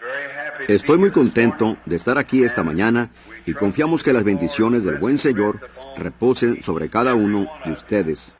Estoy muy contento de estar aquí esta mañana y confiamos que las bendiciones del buen Señor reposen sobre cada uno de ustedes.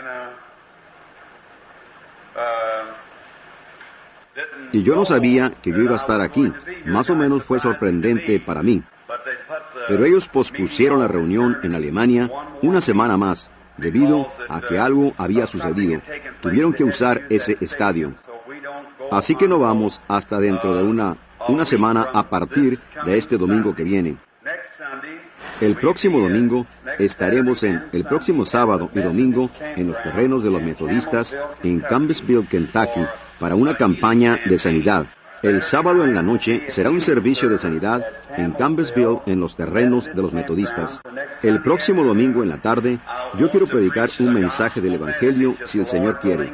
Y yo no sabía que yo iba a estar aquí. Más o menos fue sorprendente para mí. Pero ellos pospusieron la reunión en Alemania una semana más, debido a que algo había sucedido. Tuvieron que usar ese estadio. Así que no vamos hasta dentro de una semana a partir de este domingo que viene. El próximo domingo estaremos el próximo sábado y domingo en los terrenos de los metodistas en Campbellsville, Kentucky, para una campaña de sanidad. El sábado en la noche será un servicio de sanidad en Campbellsville en los terrenos de los metodistas. El próximo domingo en la tarde yo quiero predicar un mensaje del Evangelio si el Señor quiere.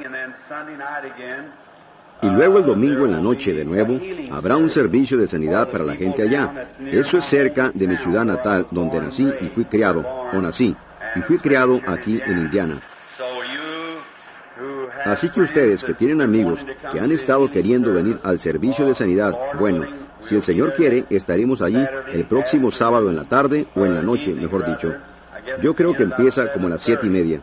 Y luego el domingo en la noche de nuevo habrá un servicio de sanidad para la gente allá. Eso es cerca de mi ciudad natal donde nací y fui criado, y fui criado aquí en Indiana. Así que ustedes que tienen amigos que han estado queriendo venir al servicio de sanidad, bueno, si el Señor quiere, estaremos allí el próximo sábado en la tarde o en la noche, mejor dicho. Yo creo que empieza como a las 7:30.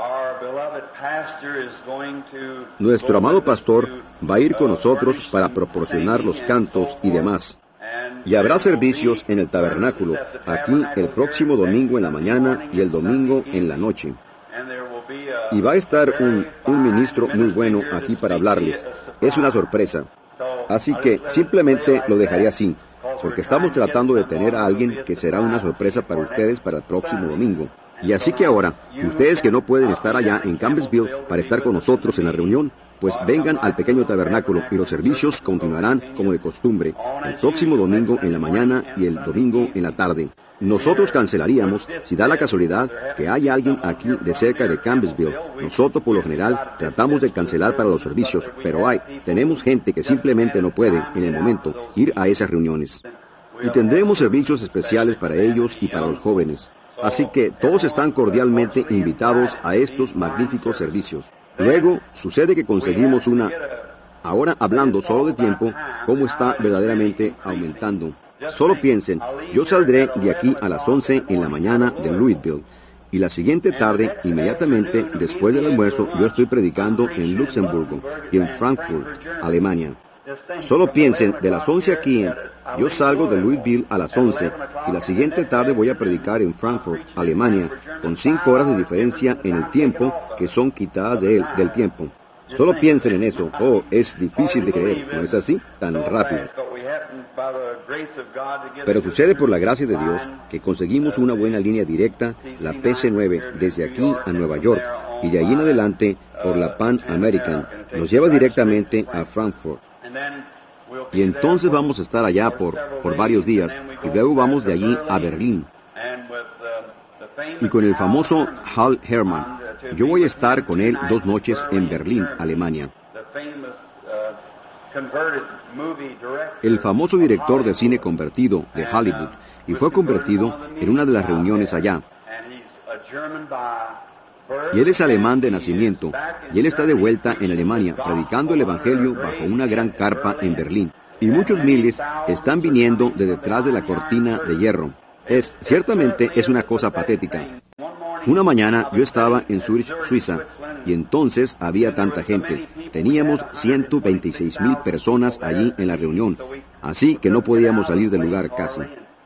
Nuestro amado pastor va a ir con nosotros para proporcionar los cantos y demás. Y habrá servicios en el tabernáculo, aquí el próximo domingo en la mañana y el domingo en la noche. Y va a estar un ministro muy bueno aquí para hablarles. Es una sorpresa. Así que simplemente lo dejaré así, porque estamos tratando de tener a alguien que será una sorpresa para ustedes para el próximo domingo. Y así que ahora, ustedes que no pueden estar allá en Campbellsville para estar con nosotros en la reunión, pues vengan al pequeño tabernáculo y los servicios continuarán como de costumbre, el próximo domingo en la mañana y el domingo en la tarde. Nosotros cancelaríamos si da la casualidad que haya alguien aquí de cerca de Campbellsville. Nosotros por lo general tratamos de cancelar para los servicios, pero tenemos gente que simplemente no puede, en el momento, ir a esas reuniones. Y tendremos servicios especiales para ellos y para los jóvenes. Así que todos están cordialmente invitados a estos magníficos servicios. Luego, sucede que conseguimos ahora hablando solo de tiempo, cómo está verdaderamente aumentando. Solo piensen, yo saldré de aquí a las 11 en la mañana de Louisville, y la siguiente tarde, inmediatamente después del almuerzo, yo estoy predicando en Luxemburgo y en Frankfurt, Alemania. Solo piensen, de las 11 aquí, yo salgo de Louisville a las 11, y la siguiente tarde voy a predicar en Frankfurt, Alemania, con 5 horas de diferencia en el tiempo que son quitadas del tiempo. Solo piensen en eso. Es difícil de creer, ¿no es así? Tan rápido. Pero sucede por la gracia de Dios que conseguimos una buena línea directa, la PC9, desde aquí a Nueva York, y de ahí en adelante por la Pan American, nos lleva directamente a Frankfurt. Y entonces vamos a estar allá por varios días, y luego vamos de allí a Berlín. Y con el famoso Hal Hermann, yo voy a estar con él 2 noches en Berlín, Alemania. El famoso director de cine convertido de Hollywood, y fue convertido en una de las reuniones allá. Y él es alemán de nacimiento, y él está de vuelta en Alemania, predicando el Evangelio bajo una gran carpa en Berlín. Y muchos miles están viniendo de detrás de la cortina de hierro. Ciertamente es una cosa patética. Una mañana yo estaba en Zurich, Suiza, y entonces había tanta gente. Teníamos 126,000 personas allí en la reunión, así que no podíamos salir del lugar casi.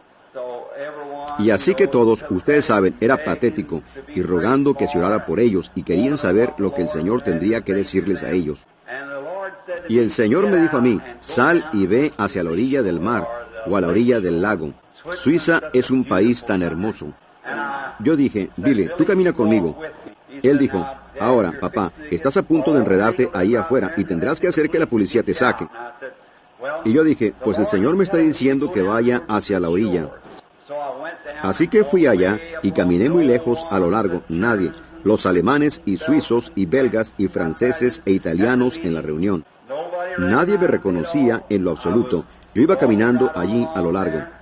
Y así que todos, ustedes saben, era patético, y rogando que se orara por ellos, y querían saber lo que el Señor tendría que decirles a ellos. Y el Señor me dijo a mí, sal y ve hacia la orilla del mar, o a la orilla del lago. Suiza es un país tan hermoso. Yo dije, Billy, tú camina conmigo. Él dijo, ahora, papá, estás a punto de enredarte ahí afuera y tendrás que hacer que la policía te saque. Y yo dije, pues el Señor me está diciendo que vaya hacia la orilla. Así que fui allá y caminé muy lejos a lo largo, nadie, los alemanes y suizos y belgas y franceses e italianos en la reunión. Nadie me reconocía en lo absoluto. Yo iba caminando allí a lo largo.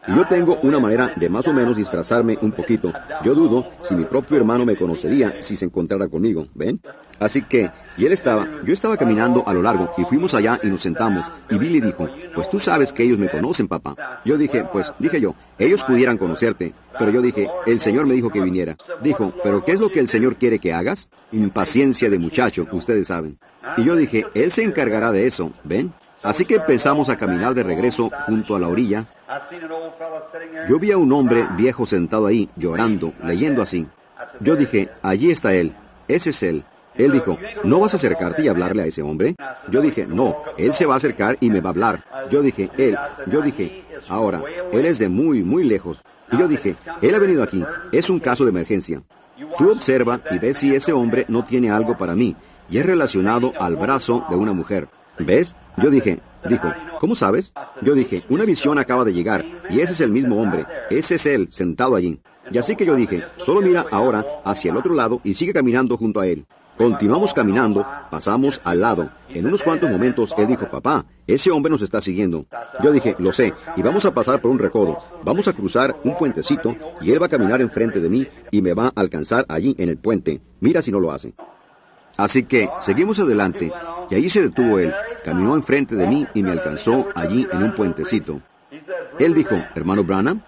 Y yo tengo una manera de más o menos disfrazarme un poquito. Yo dudo si mi propio hermano me conocería si se encontrara conmigo, ¿ven? Así que, yo estaba caminando a lo largo y fuimos allá y nos sentamos. Y Billy dijo, pues tú sabes que ellos me conocen, papá. Yo dije, ellos pudieran conocerte. Pero yo dije, el Señor me dijo que viniera. Dijo, ¿pero qué es lo que el Señor quiere que hagas? Impaciencia de muchacho, ustedes saben. Y yo dije, Él se encargará de eso, ¿ven? Así que empezamos a caminar de regreso junto a la orilla. Yo vi a un hombre viejo sentado ahí, llorando, leyendo así. Yo dije, allí está él, ese es él. Él dijo, ¿no vas a acercarte y hablarle a ese hombre? Yo dije, no, él se va a acercar y me va a hablar. Yo dije, ahora, él es de muy, muy lejos. Y yo dije, él ha venido aquí, es un caso de emergencia. Tú observa y ve si ese hombre no tiene algo para mí, y es relacionado al brazo de una mujer. ¿Ves? Yo dijo, ¿cómo sabes? Yo dije, una visión acaba de llegar, y ese es el mismo hombre, ese es él, sentado allí. Y así que yo dije, solo mira ahora hacia el otro lado y sigue caminando junto a él. Continuamos caminando, pasamos al lado. En unos cuantos momentos él dijo, papá, ese hombre nos está siguiendo. Yo dije, lo sé, y vamos a pasar por un recodo. Vamos a cruzar un puentecito y él va a caminar enfrente de mí y me va a alcanzar allí en el puente. Mira si no lo hace. Así que seguimos adelante y allí se detuvo él, caminó enfrente de mí y me alcanzó allí en un puentecito. Él dijo, hermano Branham,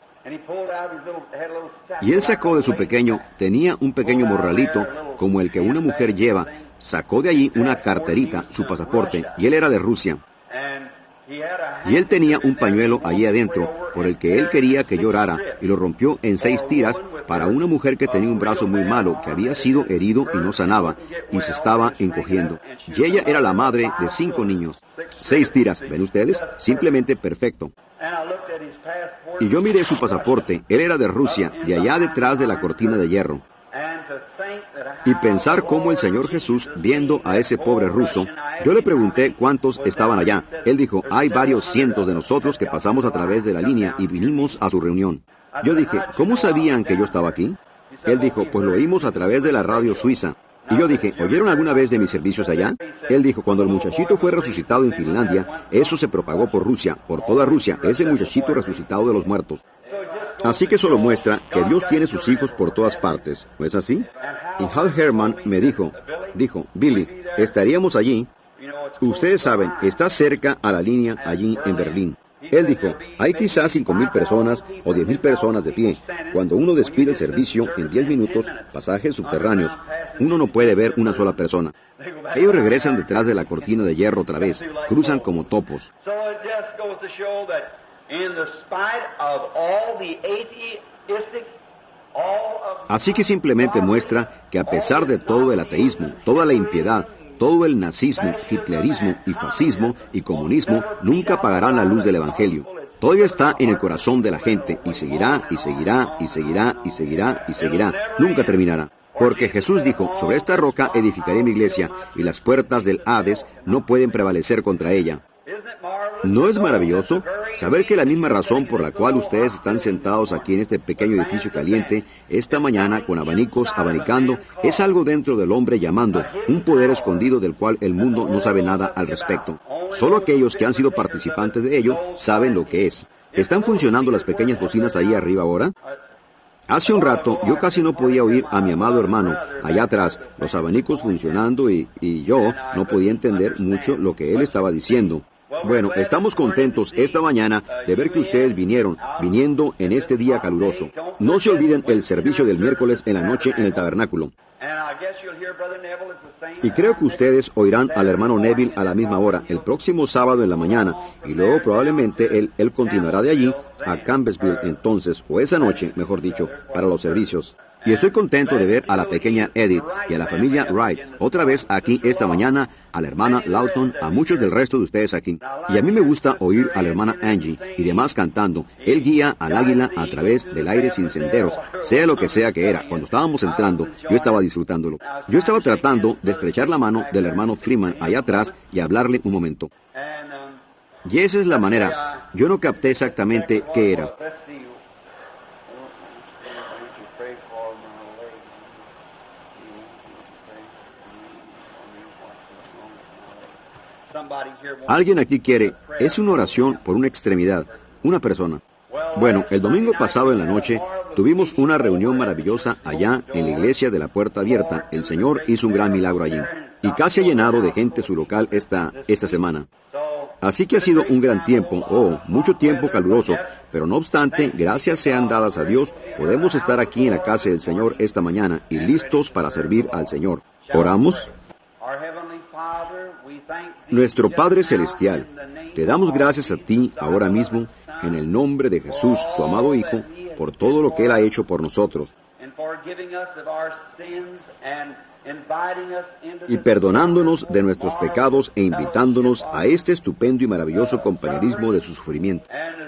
y él sacó de su tenía un pequeño morralito como el que una mujer lleva, sacó de allí una carterita, su pasaporte, y él era de Rusia. Y él tenía un pañuelo allí adentro por el que él quería que yo orara y lo rompió en 6 tiras para una mujer que tenía un brazo muy malo, que había sido herido y no sanaba y se estaba encogiendo. Y ella era la madre de 5 niños. 6 tiras, ¿ven ustedes? Simplemente perfecto. Y yo miré su pasaporte, él era de Rusia, de allá detrás de la cortina de hierro. Y pensar cómo el Señor Jesús, viendo a ese pobre ruso, yo le pregunté cuántos estaban allá. Él dijo, hay varios cientos de nosotros que pasamos a través de la línea y vinimos a su reunión. Yo dije, ¿cómo sabían que yo estaba aquí? Él dijo, pues lo oímos a través de la radio suiza. Y yo dije, ¿oyeron alguna vez de mis servicios allá? Él dijo, cuando el muchachito fue resucitado en Finlandia, eso se propagó por Rusia, por toda Rusia, ese muchachito resucitado de los muertos. Así que eso lo muestra que Dios tiene sus hijos por todas partes, ¿no es así? Y Hal Herman me dijo, Billy, estaríamos allí. Ustedes saben, está cerca a la línea allí en Berlín. Él dijo, hay quizás 5,000 personas o 10,000 personas de pie. Cuando uno despide el servicio en 10 minutos, pasajes subterráneos, uno no puede ver una sola persona. Ellos regresan detrás de la cortina de hierro otra vez, cruzan como topos. Así que simplemente muestra que a pesar de todo el ateísmo, toda la impiedad, todo el nazismo, hitlerismo y fascismo y comunismo nunca apagarán la luz del Evangelio. Todavía está en el corazón de la gente y seguirá y seguirá y seguirá y seguirá y seguirá. Nunca terminará. Porque Jesús dijo, sobre esta roca edificaré mi iglesia y las puertas del Hades no pueden prevalecer contra ella. ¿No es maravilloso saber que la misma razón por la cual ustedes están sentados aquí en este pequeño edificio caliente esta mañana con abanicos abanicando es algo dentro del hombre llamando, un poder escondido del cual el mundo no sabe nada al respecto? Solo aquellos que han sido participantes de ello saben lo que es. ¿Están funcionando las pequeñas bocinas ahí arriba ahora? Hace un rato yo casi no podía oír a mi amado hermano allá atrás, los abanicos funcionando y yo no podía entender mucho lo que él estaba diciendo. Bueno, estamos contentos esta mañana de ver que ustedes viniendo en este día caluroso. No se olviden el servicio del miércoles en la noche en el tabernáculo. Y creo que ustedes oirán al hermano Neville a la misma hora, el próximo sábado en la mañana, y luego probablemente él continuará de allí a Campbellsville entonces, o esa noche, mejor dicho, para los servicios. Y estoy contento de ver a la pequeña Edith y a la familia Wright otra vez aquí esta mañana, a la hermana Lawton, a muchos del resto de ustedes aquí. Y a mí me gusta oír a la hermana Angie y demás cantando. Él guía al águila a través del aire sin senderos, sea lo que sea que era. Cuando estábamos entrando, yo estaba disfrutándolo. Yo estaba tratando de estrechar la mano del hermano Freeman allá atrás y hablarle un momento. Y esa es la manera. Yo no capté exactamente qué era. Alguien aquí quiere, es una oración por una extremidad, una persona. Bueno, el domingo pasado en la noche tuvimos una reunión maravillosa allá en la iglesia de la Puerta Abierta. El Señor hizo un gran milagro allí. Y casi ha llenado de gente su local esta semana. Así que ha sido un gran tiempo, mucho tiempo caluroso, pero no obstante, gracias sean dadas a Dios, podemos estar aquí en la casa del Señor esta mañana y listos para servir al Señor. ¿Oramos? Nuestro Padre Celestial, te damos gracias a ti ahora mismo, en el nombre de Jesús, tu amado Hijo, por todo lo que Él ha hecho por nosotros, y perdonándonos de nuestros pecados e invitándonos a este estupendo y maravilloso compañerismo de su sufrimiento.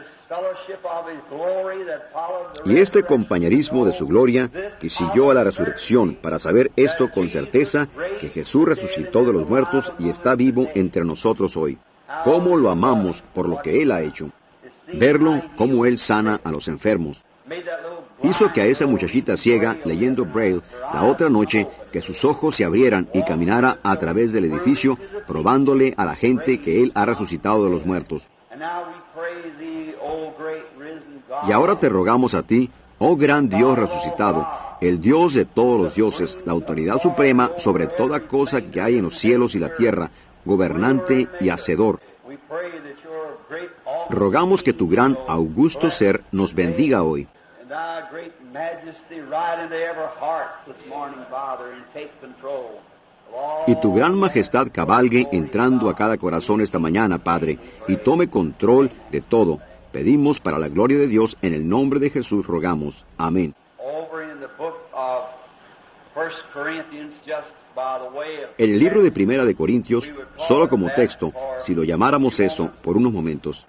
Y este compañerismo de su gloria que siguió a la resurrección para saber esto con certeza, que Jesús resucitó de los muertos y está vivo entre nosotros hoy. ¿Cómo lo amamos por lo que Él ha hecho? Verlo cómo Él sana a los enfermos. Hizo que a esa muchachita ciega, leyendo Braille, la otra noche, que sus ojos se abrieran y caminara a través del edificio, probándole a la gente que Él ha resucitado de los muertos. Y ahora te rogamos a ti, oh gran Dios resucitado, el Dios de todos los dioses, la autoridad suprema sobre toda cosa que hay en los cielos y la tierra, gobernante y hacedor. Rogamos que tu gran augusto ser nos bendiga hoy. Y tu gran majestad cabalgue entrando a cada corazón esta mañana, Padre, y tome control de todo. Pedimos para la gloria de Dios, en el nombre de Jesús rogamos. Amén. En el libro de Primera de Corintios, solo como texto, si lo llamáramos eso, por unos momentos,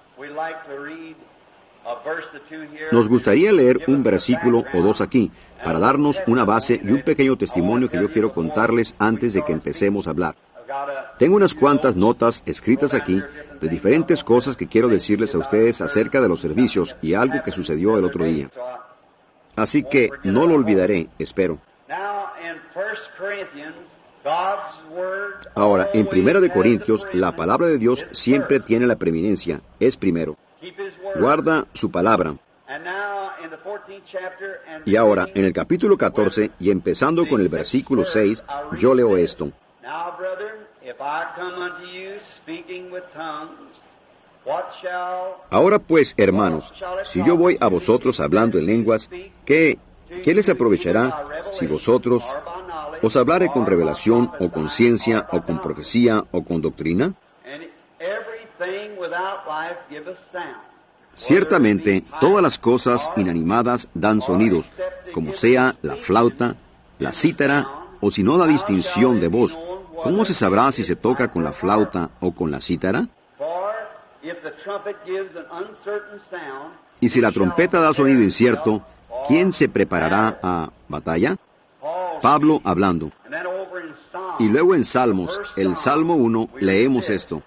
nos gustaría leer un versículo o dos aquí, para darnos una base y un pequeño testimonio que yo quiero contarles antes de que empecemos a hablar. Tengo unas cuantas notas escritas aquí de diferentes cosas que quiero decirles a ustedes acerca de los servicios y algo que sucedió el otro día. Así que no lo olvidaré, espero. Ahora, en Primera de Corintios, la palabra de Dios siempre tiene la preeminencia, es primero. Guarda su palabra. Y ahora, en el capítulo 14, y empezando con el versículo 6, yo leo esto. Ahora pues, hermanos, si yo voy a vosotros hablando en lenguas, ¿qué les aprovechará si vosotros os hablare con revelación, o con ciencia, o con profecía, o con doctrina? Ciertamente, todas las cosas inanimadas dan sonidos, como sea la flauta, la cítara, o si no da distinción de voz. ¿Cómo se sabrá si se toca con la flauta o con la cítara? Y si la trompeta da sonido incierto, ¿quién se preparará a batalla? Pablo hablando. Y luego en Salmos, el Salmo 1, leemos esto.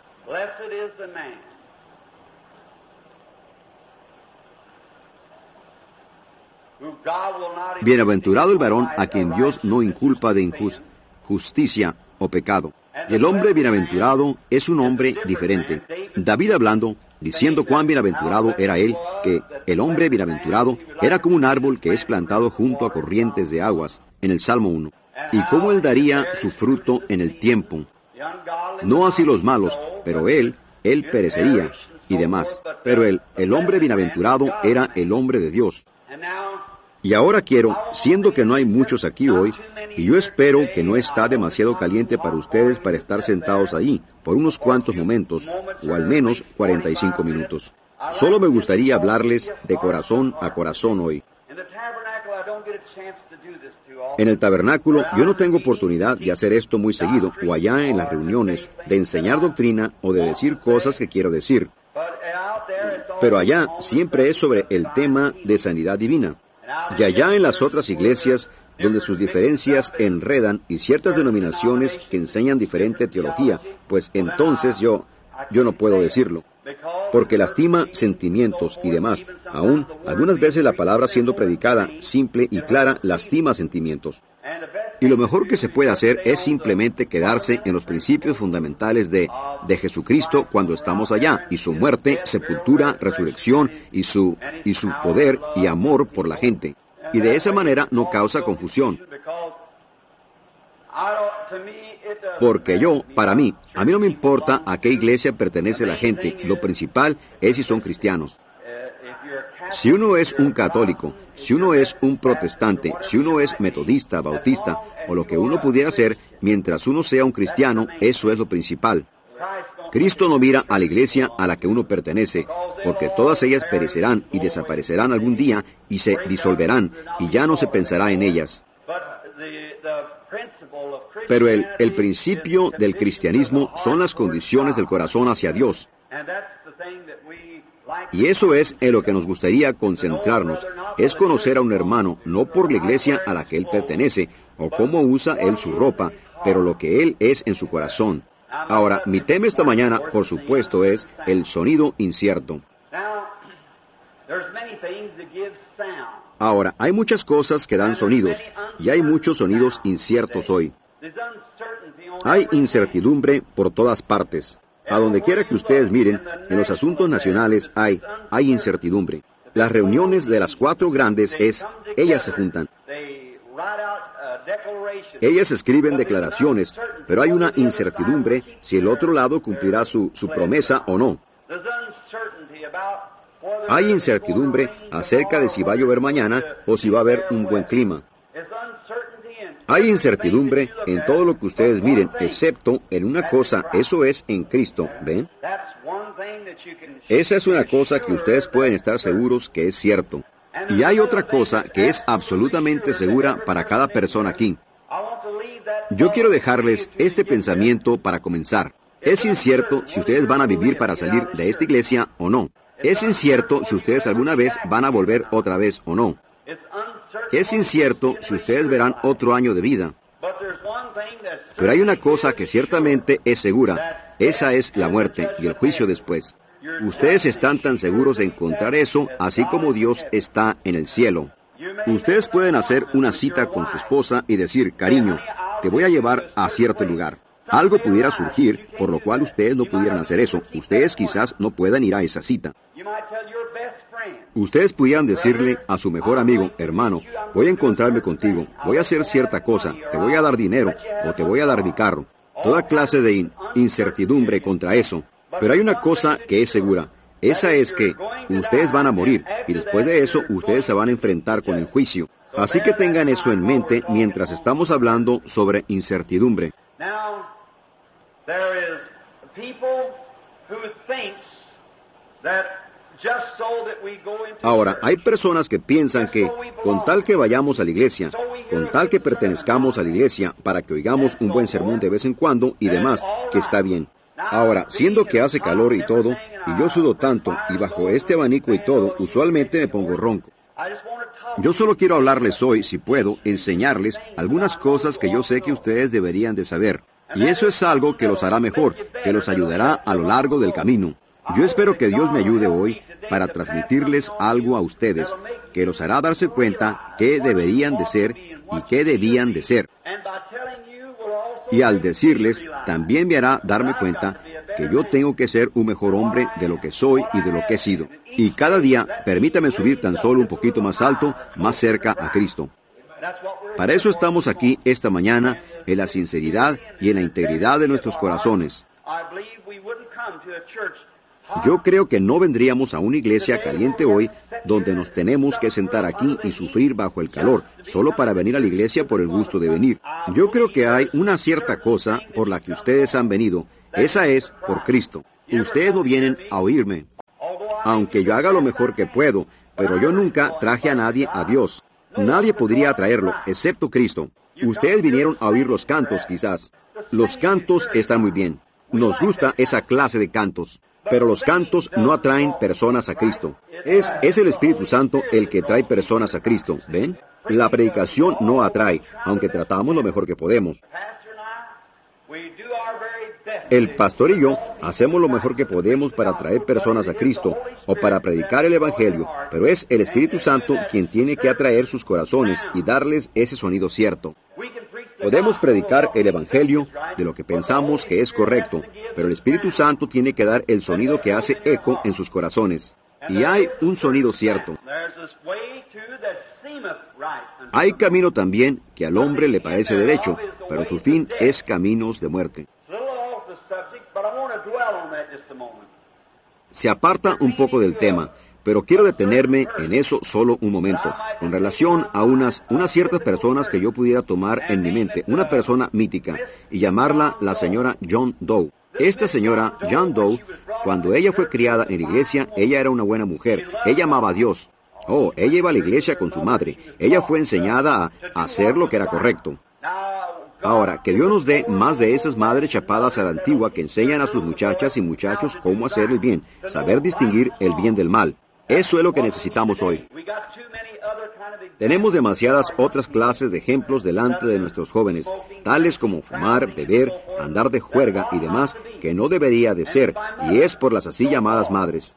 Bienaventurado el varón a quien Dios no inculpa de injusticia o pecado. Y el hombre bienaventurado es un hombre diferente. David hablando, diciendo cuán bienaventurado era él, que el hombre bienaventurado era como un árbol que es plantado junto a corrientes de aguas, en el Salmo 1. Y cómo él daría su fruto en el tiempo. No así los malos, pero él perecería, y demás. Pero el hombre bienaventurado era el hombre de Dios. Y ahora quiero, siendo que no hay muchos aquí hoy, y yo espero que no está demasiado caliente para ustedes para estar sentados ahí por unos cuantos momentos, o al menos 45 minutos. Solo me gustaría hablarles de corazón a corazón hoy. En el tabernáculo yo no tengo oportunidad de hacer esto muy seguido, o allá en las reuniones, de enseñar doctrina o de decir cosas que quiero decir. Pero allá siempre es sobre el tema de sanidad divina. Y allá en las otras iglesias, donde sus diferencias enredan y ciertas denominaciones que enseñan diferente teología, pues entonces yo no puedo decirlo. Porque lastima sentimientos y demás. Aún, algunas veces la palabra siendo predicada, simple y clara, lastima sentimientos. Y lo mejor que se puede hacer es simplemente quedarse en los principios fundamentales de Jesucristo cuando estamos allá, y su muerte, sepultura, resurrección, y su poder y amor por la gente. Y de esa manera no causa confusión. Porque a mí no me importa a qué iglesia pertenece la gente, lo principal es si son cristianos. Si uno es un católico, si uno es un protestante, si uno es metodista, bautista, o lo que uno pudiera ser, mientras uno sea un cristiano, eso es lo principal. Cristo no mira a la iglesia a la que uno pertenece, porque todas ellas perecerán y desaparecerán algún día y se disolverán, y ya no se pensará en ellas. Pero el principio del cristianismo son las condiciones del corazón hacia Dios. Y eso es en lo que nos gustaría concentrarnos, es conocer a un hermano, no por la iglesia a la que él pertenece, o cómo usa él su ropa, pero lo que él es en su corazón. Ahora, mi tema esta mañana, por supuesto, es el sonido incierto. Ahora, hay muchas cosas que dan sonidos, y hay muchos sonidos inciertos hoy. Hay incertidumbre por todas partes. A donde quiera que ustedes miren, en los asuntos nacionales hay incertidumbre. Las reuniones de las 4 grandes ellas se juntan. Ellas escriben declaraciones, pero hay una incertidumbre si el otro lado cumplirá su promesa o no. Hay incertidumbre acerca de si va a llover mañana o si va a haber un buen clima. Hay incertidumbre en todo lo que ustedes miren, excepto en una cosa, eso es en Cristo, ¿ven? Esa es una cosa que ustedes pueden estar seguros que es cierto. Y hay otra cosa que es absolutamente segura para cada persona aquí. Yo quiero dejarles este pensamiento para comenzar. Es incierto si ustedes van a vivir para salir de esta iglesia o no. Es incierto si ustedes alguna vez van a volver otra vez o no. Es incierto si ustedes verán otro año de vida. Pero hay una cosa que ciertamente es segura. Esa es la muerte y el juicio después. Ustedes están tan seguros de encontrar eso, así como Dios está en el cielo. Ustedes pueden hacer una cita con su esposa y decir, cariño, te voy a llevar a cierto lugar. Algo pudiera surgir, por lo cual ustedes no pudieran hacer eso. Ustedes quizás no puedan ir a esa cita. Ustedes pudieran decirle a su mejor amigo, hermano, voy a encontrarme contigo, voy a hacer cierta cosa, te voy a dar dinero o te voy a dar mi carro. Toda clase de incertidumbre contra eso. Pero hay una cosa que es segura. Esa es que ustedes van a morir y después de eso ustedes se van a enfrentar con el juicio. Así que tengan eso en mente mientras estamos hablando sobre incertidumbre. Ahora, hay personas que piensan que, con tal que vayamos a la iglesia, con tal que pertenezcamos a la iglesia, para que oigamos un buen sermón de vez en cuando y demás, que está bien. Ahora, siendo que hace calor y todo, y yo sudo tanto, y bajo este abanico y todo, usualmente me pongo ronco. Yo solo quiero hablarles hoy, si puedo, enseñarles algunas cosas que yo sé que ustedes deberían de saber. Y eso es algo que los hará mejor, que los ayudará a lo largo del camino. Yo espero que Dios me ayude hoy para transmitirles algo a ustedes que los hará darse cuenta qué deberían de ser y qué debían de ser. Y al decirles, también me hará darme cuenta que yo tengo que ser un mejor hombre de lo que soy y de lo que he sido. Y cada día, permítame subir tan solo un poquito más alto, más cerca a Cristo. Para eso estamos aquí esta mañana, en la sinceridad y en la integridad de nuestros corazones. Yo creo que no vendríamos a una iglesia caliente hoy, donde nos tenemos que sentar aquí y sufrir bajo el calor, solo para venir a la iglesia por el gusto de venir. Yo creo que hay una cierta cosa por la que ustedes han venido. Esa es por Cristo. Ustedes no vienen a oírme, aunque yo haga lo mejor que puedo, pero yo nunca traje a nadie a Dios. Nadie podría atraerlo, excepto Cristo. Ustedes vinieron a oír los cantos, quizás. Los cantos están muy bien. Nos gusta esa clase de cantos. Pero los cantos no atraen personas a Cristo. Es el Espíritu Santo el que trae personas a Cristo, ¿ven? La predicación no atrae, aunque tratamos lo mejor que podemos. El pastor y yo hacemos lo mejor que podemos para traer personas a Cristo o para predicar el Evangelio, pero es el Espíritu Santo quien tiene que atraer sus corazones y darles ese sonido cierto. Podemos predicar el Evangelio de lo que pensamos que es correcto, pero el Espíritu Santo tiene que dar el sonido que hace eco en sus corazones. Y hay un sonido cierto. Hay camino también que al hombre le parece derecho, pero su fin es caminos de muerte. Se aparta un poco del tema, pero quiero detenerme en eso solo un momento, con relación a unas ciertas personas que yo pudiera tomar en mi mente, una persona mítica, y llamarla la señora John Doe. Esta señora, John Doe, cuando ella fue criada en la iglesia, ella era una buena mujer, ella amaba a Dios. Oh, ella iba a la iglesia con su madre, ella fue enseñada a hacer lo que era correcto. Ahora, que Dios nos dé más de esas madres chapadas a la antigua que enseñan a sus muchachas y muchachos cómo hacer el bien, saber distinguir el bien del mal. Eso es lo que necesitamos hoy. Tenemos demasiadas otras clases de ejemplos delante de nuestros jóvenes, tales como fumar, beber, andar de juerga y demás, que no debería de ser, y es por las así llamadas madres.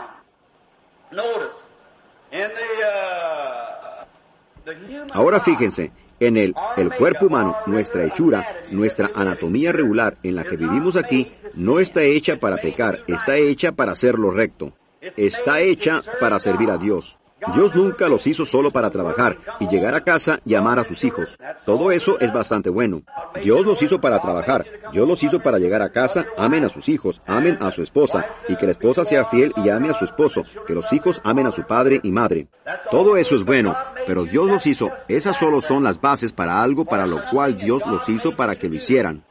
Ahora fíjense, en el cuerpo humano, nuestra hechura, nuestra anatomía regular en la que vivimos aquí, no está hecha para pecar, está hecha para hacer lo recto. Está hecha para servir a Dios. Dios nunca los hizo solo para trabajar y llegar a casa y amar a sus hijos. Todo eso es bastante bueno. Dios los hizo para trabajar. Dios los hizo para llegar a casa, amen a sus hijos, amen a su esposa, y que la esposa sea fiel y ame a su esposo, que los hijos amen a su padre y madre. Todo eso es bueno, pero Dios los hizo. Esas solo son las bases para algo para lo cual Dios los hizo para que lo hicieran.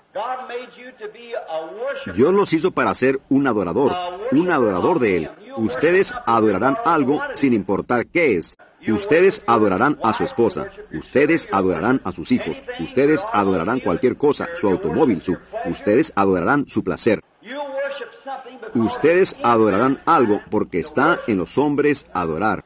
Dios los hizo para ser un adorador de Él. Ustedes adorarán algo sin importar qué es. Ustedes adorarán a su esposa. Ustedes adorarán a sus hijos. Ustedes adorarán cualquier cosa, su automóvil, ustedes adorarán su placer. Ustedes adorarán algo porque está en los hombres adorar.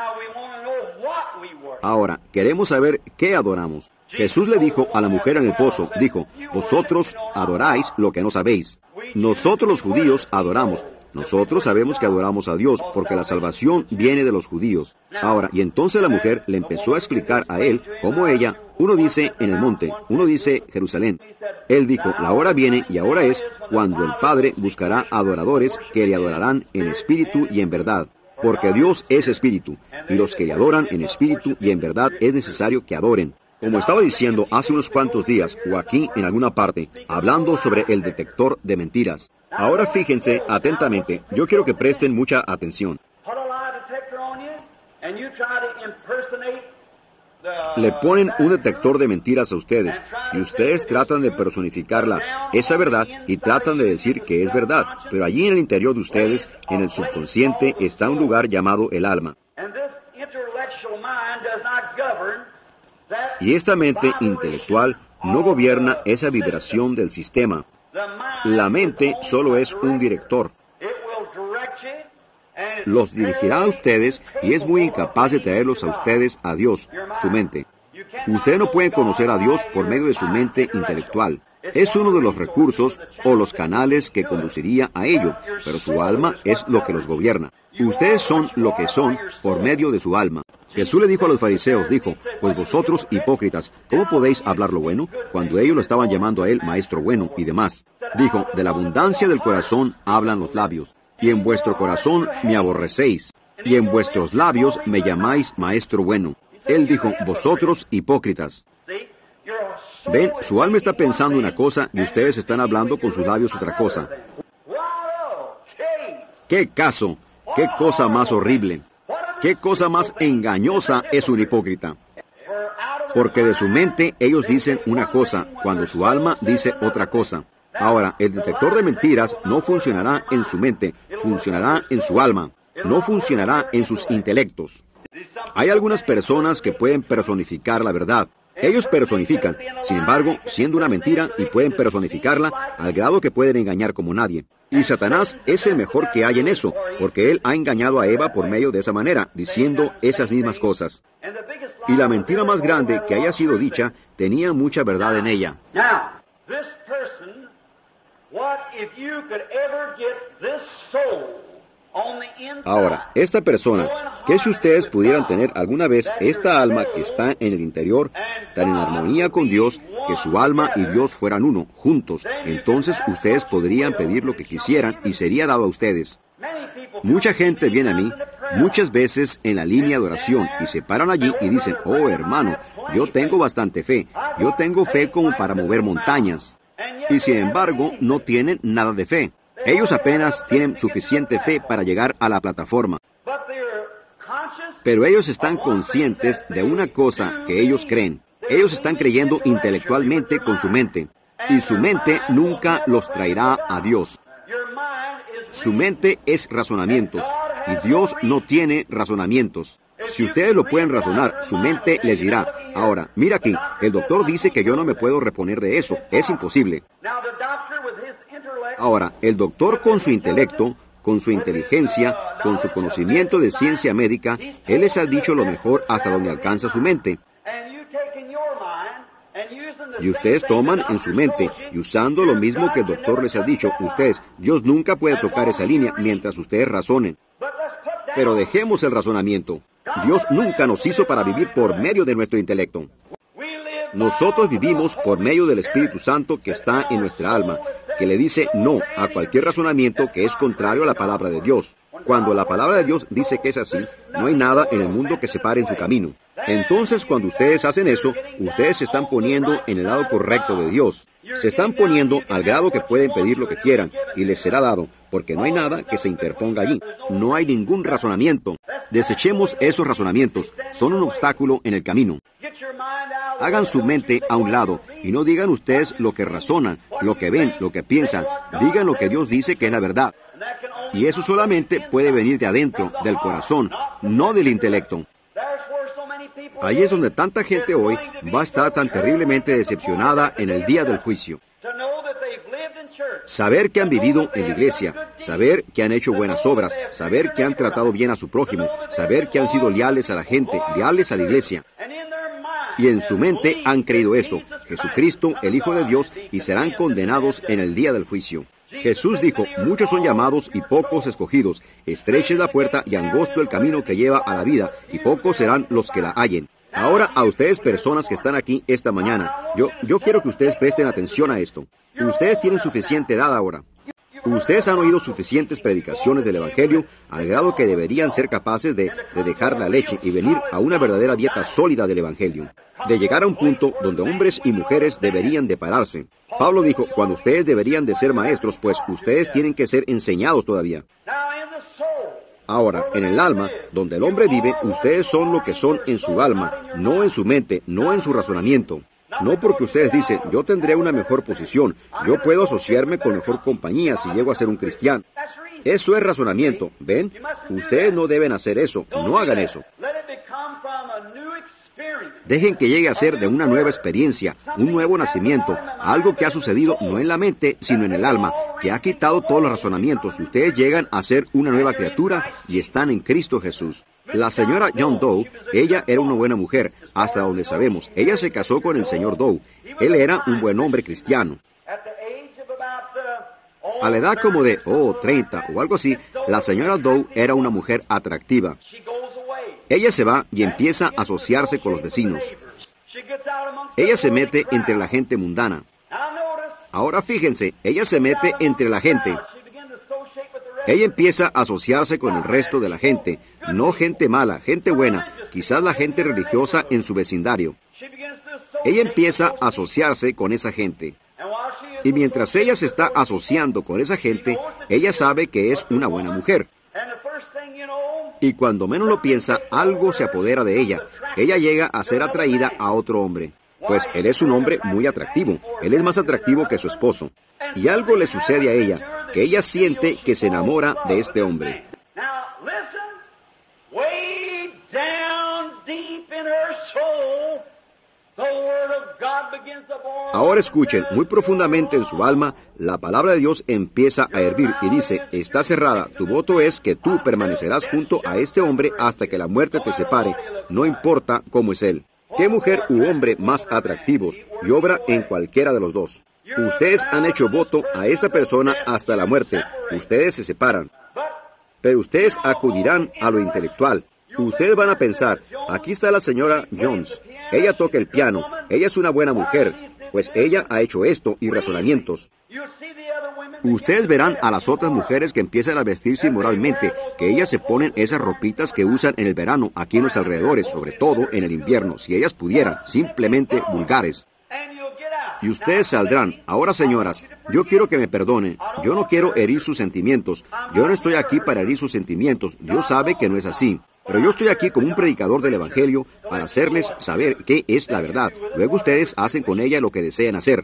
Ahora, queremos saber qué adoramos. Jesús le dijo a la mujer en el pozo, dijo, vosotros adoráis lo que no sabéis. Nosotros los judíos adoramos. Nosotros sabemos que adoramos a Dios porque la salvación viene de los judíos. Ahora, y entonces la mujer le empezó a explicar a él cómo ella, uno dice en el monte, uno dice Jerusalén. Él dijo, la hora viene y ahora es cuando el Padre buscará adoradores que le adorarán en espíritu y en verdad. Porque Dios es espíritu, y los que le adoran en espíritu y en verdad es necesario que adoren. Como estaba diciendo hace unos cuantos días, o aquí en alguna parte, hablando sobre el detector de mentiras. Ahora fíjense atentamente, yo quiero que presten mucha atención. Le ponen un detector de mentiras a ustedes, y ustedes tratan de personificar esa verdad y tratan de decir que es verdad, pero allí en el interior de ustedes, en el subconsciente, está un lugar llamado el alma. Y esta mente intelectual no gobierna esa vibración del sistema. La mente solo es un director. Los dirigirá a ustedes y es muy incapaz de traerlos a ustedes a Dios, su mente. Ustedes no pueden conocer a Dios por medio de su mente intelectual. Es uno de los recursos o los canales que conduciría a ello, pero su alma es lo que los gobierna. Ustedes son lo que son por medio de su alma. Jesús le dijo a los fariseos, dijo, pues vosotros hipócritas, ¿cómo podéis hablar lo bueno? Cuando ellos lo estaban llamando a él maestro bueno y demás. Dijo, de la abundancia del corazón hablan los labios, y en vuestro corazón me aborrecéis, y en vuestros labios me llamáis maestro bueno. Él dijo, vosotros hipócritas. Ven, su alma está pensando una cosa y ustedes están hablando con sus labios otra cosa. ¡Qué caso! ¡Qué cosa más horrible! ¡Qué cosa más engañosa es un hipócrita! Porque de su mente ellos dicen una cosa, cuando su alma dice otra cosa. Ahora, el detector de mentiras no funcionará en su mente, funcionará en su alma, no funcionará en sus intelectos. Hay algunas personas que pueden personificar la verdad. Ellos personifican, sin embargo, siendo una mentira y pueden personificarla al grado que pueden engañar como nadie. Y Satanás es el mejor que hay en eso, porque él ha engañado a Eva por medio de esa manera, diciendo esas mismas cosas. Y la mentira más grande que haya sido dicha tenía mucha verdad en ella. Ahora, esta persona, que si ustedes pudieran tener alguna vez esta alma que está en el interior, tan en armonía con Dios, que su alma y Dios fueran uno, juntos, entonces ustedes podrían pedir lo que quisieran y sería dado a ustedes. Mucha gente viene a mí, muchas veces en la línea de oración, y se paran allí y dicen, oh hermano, yo tengo bastante fe, yo tengo fe como para mover montañas. Y sin embargo, no tienen nada de fe. Ellos apenas tienen suficiente fe para llegar a la plataforma. Pero ellos están conscientes de una cosa que ellos creen. Ellos están creyendo intelectualmente con su mente. Y su mente nunca los traerá a Dios. Su mente es razonamientos. Y Dios no tiene razonamientos. Si ustedes lo pueden razonar, su mente les dirá, ahora, mira aquí, el doctor dice que yo no me puedo reponer de eso. Es imposible. Ahora, el doctor con su intelecto, con su inteligencia, con su conocimiento de ciencia médica, él les ha dicho lo mejor hasta donde alcanza su mente. Y ustedes toman en su mente, y usando lo mismo que el doctor les ha dicho, ustedes, Dios nunca puede tocar esa línea mientras ustedes razonen. Pero dejemos el razonamiento. Dios nunca nos hizo para vivir por medio de nuestro intelecto. Nosotros vivimos por medio del Espíritu Santo que está en nuestra alma, que le dice no a cualquier razonamiento que es contrario a la palabra de Dios. Cuando la palabra de Dios dice que es así, no hay nada en el mundo que se pare en su camino. Entonces, cuando ustedes hacen eso, ustedes se están poniendo en el lado correcto de Dios. Se están poniendo al grado que pueden pedir lo que quieran, y les será dado, porque no hay nada que se interponga allí. No hay ningún razonamiento. Desechemos esos razonamientos. Son un obstáculo en el camino. Hagan su mente a un lado, y no digan ustedes lo que razonan, lo que ven, lo que piensan. Digan lo que Dios dice que es la verdad. Y eso solamente puede venir de adentro, del corazón, no del intelecto. Ahí es donde tanta gente hoy va a estar tan terriblemente decepcionada en el día del juicio. Saber que han vivido en la iglesia, saber que han hecho buenas obras, saber que han tratado bien a su prójimo, saber que han sido leales a la gente, leales a la iglesia. Y en su mente han creído eso, Jesucristo, el Hijo de Dios, y serán condenados en el día del juicio. Jesús dijo, muchos son llamados y pocos escogidos. Estrecha es la puerta y angosto el camino que lleva a la vida, y pocos serán los que la hallen. Ahora, a ustedes personas que están aquí esta mañana, yo quiero que ustedes presten atención a esto. Ustedes tienen suficiente edad ahora. Ustedes han oído suficientes predicaciones del Evangelio al grado que deberían ser capaces de dejar la leche y venir a una verdadera dieta sólida del Evangelio. De llegar a un punto donde hombres y mujeres deberían de pararse. Pablo dijo, cuando ustedes deberían de ser maestros, pues ustedes tienen que ser enseñados todavía. Ahora, en el alma, donde el hombre vive, ustedes son lo que son en su alma, no en su mente, no en su razonamiento. No porque ustedes dicen, yo tendré una mejor posición, yo puedo asociarme con mejor compañía si llego a ser un cristiano. Eso es razonamiento, ¿ven? Ustedes no deben hacer eso, no hagan eso. Dejen que llegue a ser de una nueva experiencia, un nuevo nacimiento, algo que ha sucedido no en la mente, sino en el alma, que ha quitado todos los razonamientos y ustedes llegan a ser una nueva criatura y están en Cristo Jesús. La señora John Doe, ella era una buena mujer, hasta donde sabemos. Ella se casó con el señor Doe. Él era un buen hombre cristiano. A la edad como de, 30 o algo así, la señora Doe era una mujer atractiva. Ella se va y empieza a asociarse con los vecinos. Ella se mete entre la gente mundana. Ahora fíjense, ella se mete entre la gente. Ella empieza a asociarse con el resto de la gente, no gente mala, gente buena, quizás la gente religiosa en su vecindario. Ella empieza a asociarse con esa gente. Y mientras ella se está asociando con esa gente, ella sabe que es una buena mujer. Y cuando menos lo piensa, algo se apodera de ella. Ella llega a ser atraída a otro hombre. Pues él es un hombre muy atractivo. Él es más atractivo que su esposo. Y algo le sucede a ella, que ella siente que se enamora de este hombre. Ahora escuchen, muy profundamente en su alma, la palabra de Dios empieza a hervir y dice, está cerrada, tu voto es que tú permanecerás junto a este hombre hasta que la muerte te separe, no importa cómo es él. ¿Qué mujer u hombre más atractivos? Y obra en cualquiera de los dos. Ustedes han hecho voto a esta persona hasta la muerte. Ustedes se separan. Pero ustedes acudirán a lo intelectual. Ustedes van a pensar, aquí está la señora Jones. Ella toca el piano. Ella es una buena mujer. pues ella ha hecho esto y razonamientos. Ustedes verán a las otras mujeres que empiezan a vestirse inmoralmente, que ellas se ponen esas ropitas que usan en el verano aquí en los alrededores, sobre todo en el invierno, si ellas pudieran, simplemente vulgares. Y ustedes saldrán. Ahora, señoras, yo quiero que me perdonen. Yo no quiero herir sus sentimientos. Yo no estoy aquí para herir sus sentimientos. Dios sabe que no es así. Pero yo estoy aquí como un predicador del Evangelio para hacerles saber qué es la verdad. Luego ustedes hacen con ella lo que desean hacer.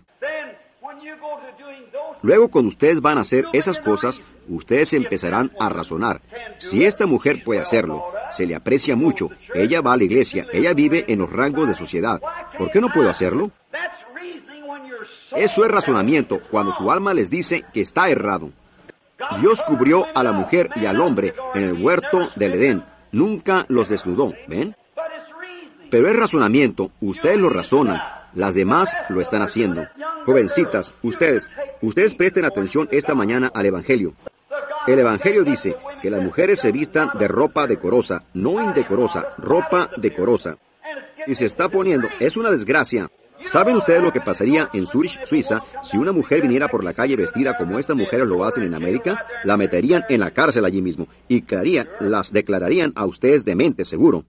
Luego, cuando ustedes van a hacer esas cosas, ustedes empezarán a razonar. Si esta mujer puede hacerlo, se le aprecia mucho, ella va a la iglesia, ella vive en los rangos de sociedad, ¿por qué no puedo hacerlo? Eso es razonamiento, cuando su alma les dice que está errado. Dios cubrió a la mujer y al hombre en el huerto del Edén, nunca los desnudó, ¿ven? Pero es razonamiento, ustedes lo razonan, las demás lo están haciendo. Jovencitas, ustedes presten atención esta mañana al Evangelio. El Evangelio dice que las mujeres se vistan de ropa decorosa, no indecorosa, ropa decorosa. Y se está poniendo, es una desgracia. ¿Saben ustedes lo que pasaría en Zurich, Suiza, si una mujer viniera por la calle vestida como estas mujeres lo hacen en América? La meterían en la cárcel allí mismo y las declararían a ustedes dementes, seguro.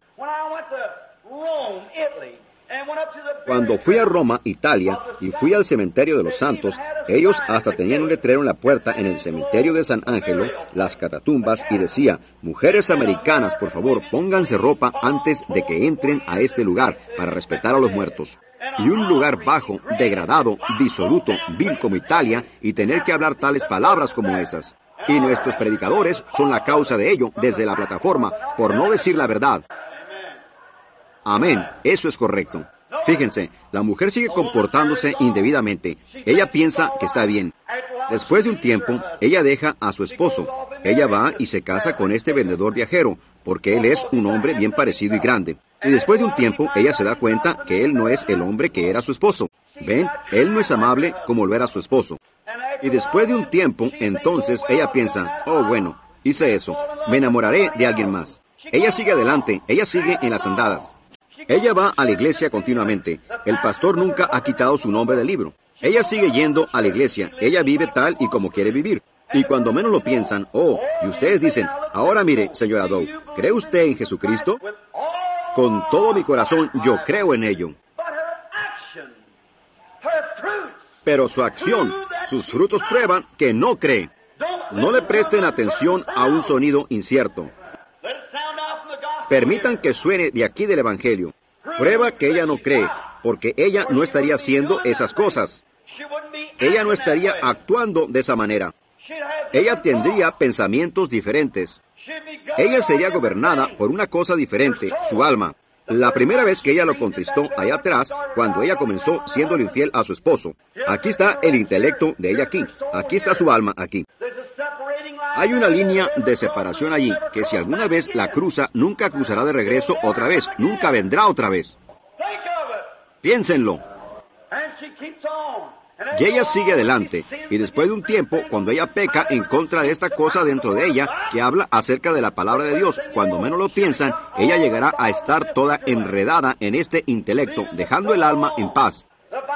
Cuando fui a Roma, Italia, y fui al cementerio de los santos, ellos hasta tenían un letrero en la puerta en el cementerio de San Ángelo, las catatumbas, y decía, mujeres americanas, por favor, pónganse ropa antes de que entren a este lugar para respetar a los muertos. Y un lugar bajo, degradado, disoluto, vil como Italia, y tener que hablar tales palabras como esas. Y nuestros predicadores son la causa de ello desde la plataforma, por no decir la verdad. Amén, eso es correcto. Fíjense, la mujer sigue comportándose indebidamente. Ella piensa que está bien. Después de un tiempo, ella deja a su esposo. Ella va y se casa con este vendedor viajero, porque él es un hombre bien parecido y grande. Y después de un tiempo, ella se da cuenta que él no es el hombre que era su esposo. ¿Ven? Él no es amable como lo era su esposo. Y después de un tiempo, entonces, ella piensa, oh, bueno, hice eso, me enamoraré de alguien más. Ella sigue adelante, ella sigue en las andadas. Ella va a la iglesia continuamente. El pastor nunca ha quitado su nombre del libro. Ella sigue yendo a la iglesia. Ella vive tal y como quiere vivir. Y cuando menos lo piensan, oh, y ustedes dicen, ahora mire, señora Doe, ¿cree usted en Jesucristo? Con todo mi corazón yo creo en ello. Pero su acción, sus frutos prueban que no cree. No le presten atención a un sonido incierto. Permitan que suene de aquí del Evangelio. Prueba que ella no cree, porque ella no estaría haciendo esas cosas. Ella no estaría actuando de esa manera. Ella tendría pensamientos diferentes. Ella sería gobernada por una cosa diferente, su alma. La primera vez que ella lo contristó allá atrás, cuando ella comenzó siendo infiel a su esposo. Aquí está el intelecto de ella aquí. Aquí está su alma aquí. Hay una línea de separación allí, que si alguna vez la cruza, nunca cruzará de regreso otra vez, nunca vendrá otra vez. Piénsenlo. Y ella sigue adelante, y después de un tiempo, cuando ella peca en contra de esta cosa dentro de ella, que habla acerca de la palabra de Dios, cuando menos lo piensan, ella llegará a estar toda enredada en este intelecto, dejando el alma en paz.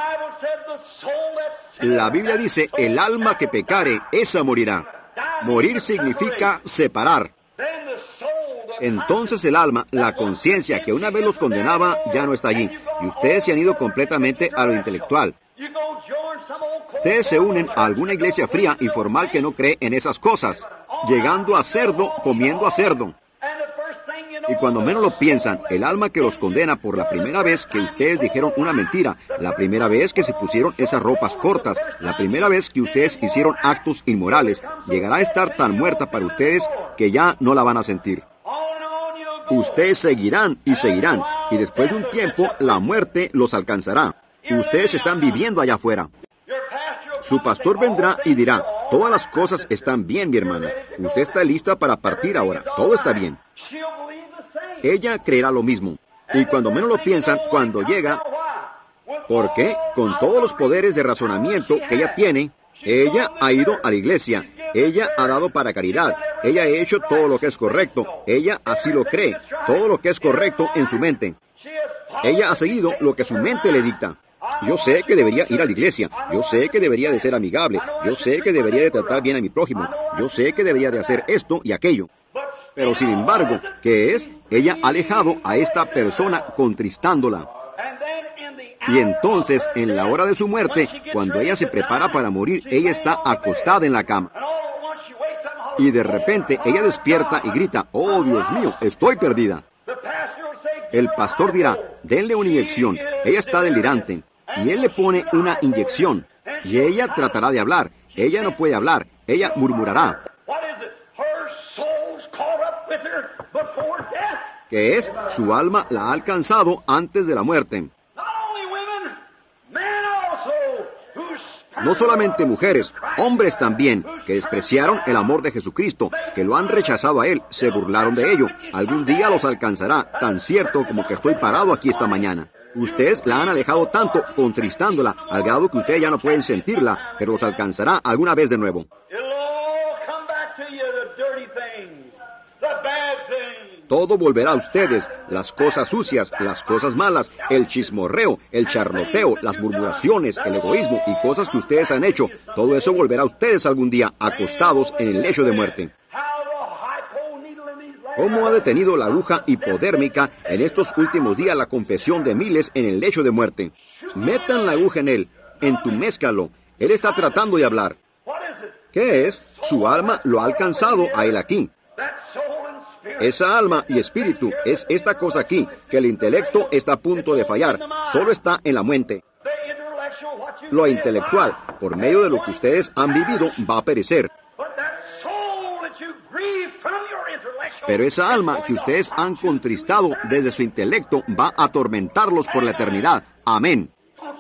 La Biblia dice, el alma que pecare, esa morirá. Morir significa separar. Entonces el alma, la conciencia que una vez los condenaba, ya no está allí. Y ustedes se han ido completamente a lo intelectual. Ustedes se unen a alguna iglesia fría y formal que no cree en esas cosas. Llegando a cerdo, comiendo a cerdo. Y cuando menos lo piensan, el alma que los condena por la primera vez que ustedes dijeron una mentira, la primera vez que se pusieron esas ropas cortas, la primera vez que ustedes hicieron actos inmorales, llegará a estar tan muerta para ustedes que ya no la van a sentir. Ustedes seguirán y seguirán, y después de un tiempo la muerte los alcanzará. Y ustedes están viviendo allá afuera. Su pastor vendrá y dirá, todas las cosas están bien, mi hermana. Usted está lista para partir ahora. Todo está bien. Ella creerá lo mismo. Y cuando menos lo piensan, cuando llega, porque con todos los poderes de razonamiento que ella tiene, ella ha ido a la iglesia, ella ha dado para caridad, ella ha hecho todo lo que es correcto, ella así lo cree, todo lo que es correcto en su mente. Ella ha seguido lo que su mente le dicta. Yo sé que debería ir a la iglesia, yo sé que debería de ser amigable, yo sé que debería de tratar bien a mi prójimo, yo sé que debería de hacer esto y aquello. Pero sin embargo, ¿qué es? Ella ha alejado a esta persona contristándola. Y entonces, en la hora de su muerte, cuando ella se prepara para morir, ella está acostada en la cama. Y de repente, ella despierta y grita, ¡oh, Dios mío, estoy perdida! El pastor dirá, denle una inyección, ella está delirante. Y él le pone una inyección. Y ella tratará de hablar. Ella no puede hablar, ella murmurará. ¿Qué es? Su alma la ha alcanzado antes de la muerte. No solamente mujeres, hombres también, que despreciaron el amor de Jesucristo, que lo han rechazado a Él, se burlaron de ello. Algún día los alcanzará, tan cierto como que estoy parado aquí esta mañana. Ustedes la han alejado tanto, contristándola, al grado que ustedes ya no pueden sentirla, pero los alcanzará alguna vez de nuevo. Todo volverá a ustedes, las cosas sucias, las cosas malas, el chismorreo, el charloteo, las murmuraciones, el egoísmo y cosas que ustedes han hecho. Todo eso volverá a ustedes algún día, acostados en el lecho de muerte. ¿Cómo ha detenido la aguja hipodérmica en estos últimos días la confesión de miles en el lecho de muerte? Metan la aguja en él, entumézcalo. Él está tratando de hablar. ¿Qué es? Su alma lo ha alcanzado a él aquí. Esa alma y espíritu es esta cosa aquí, que el intelecto está a punto de fallar, solo está en la mente. Lo intelectual, por medio de lo que ustedes han vivido, va a perecer. Pero esa alma que ustedes han contristado desde su intelecto va a atormentarlos por la eternidad. Amén.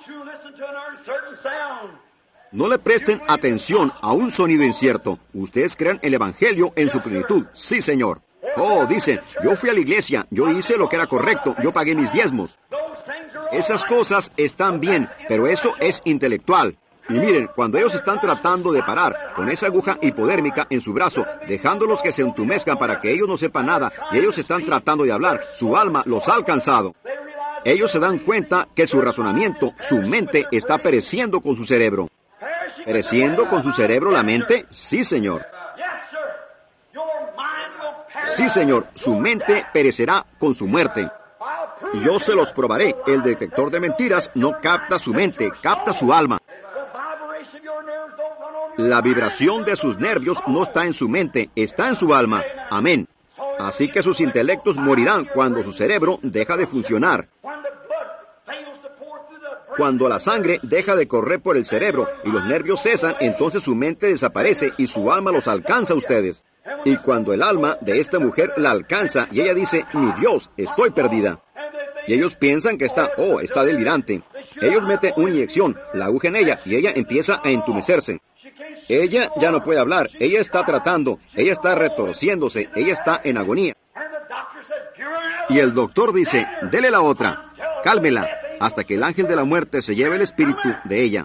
No le presten atención a un sonido incierto. Ustedes crean el Evangelio en su plenitud. Sí, Señor. Oh, dicen, yo fui a la iglesia, yo hice lo que era correcto, yo pagué mis diezmos. Esas cosas están bien, pero eso es intelectual. Y miren, cuando ellos están tratando de parar con esa aguja hipodérmica en su brazo, dejándolos que se entumezcan para que ellos no sepan nada, y ellos están tratando de hablar, su alma los ha alcanzado. Ellos se dan cuenta que su razonamiento, su mente, está pereciendo con su cerebro. ¿Pereciendo con su cerebro la mente? Sí, Señor. Sí, Señor, su mente perecerá con su muerte. Y yo se los probaré. El detector de mentiras no capta su mente, capta su alma. La vibración de sus nervios no está en su mente, está en su alma. Amén. Así que sus intelectos morirán cuando su cerebro deja de funcionar. Cuando la sangre deja de correr por el cerebro y los nervios cesan, entonces su mente desaparece y su alma los alcanza a ustedes. Y cuando el alma de esta mujer la alcanza y ella dice, mi Dios, estoy perdida. Y ellos piensan que está delirante. Ellos meten una inyección, la aguja en ella y ella empieza a entumecerse. Ella ya no puede hablar, ella está tratando, ella está retorciéndose, ella está en agonía. Y el doctor dice, dele la otra, cálmela, hasta que el ángel de la muerte se lleve el espíritu de ella.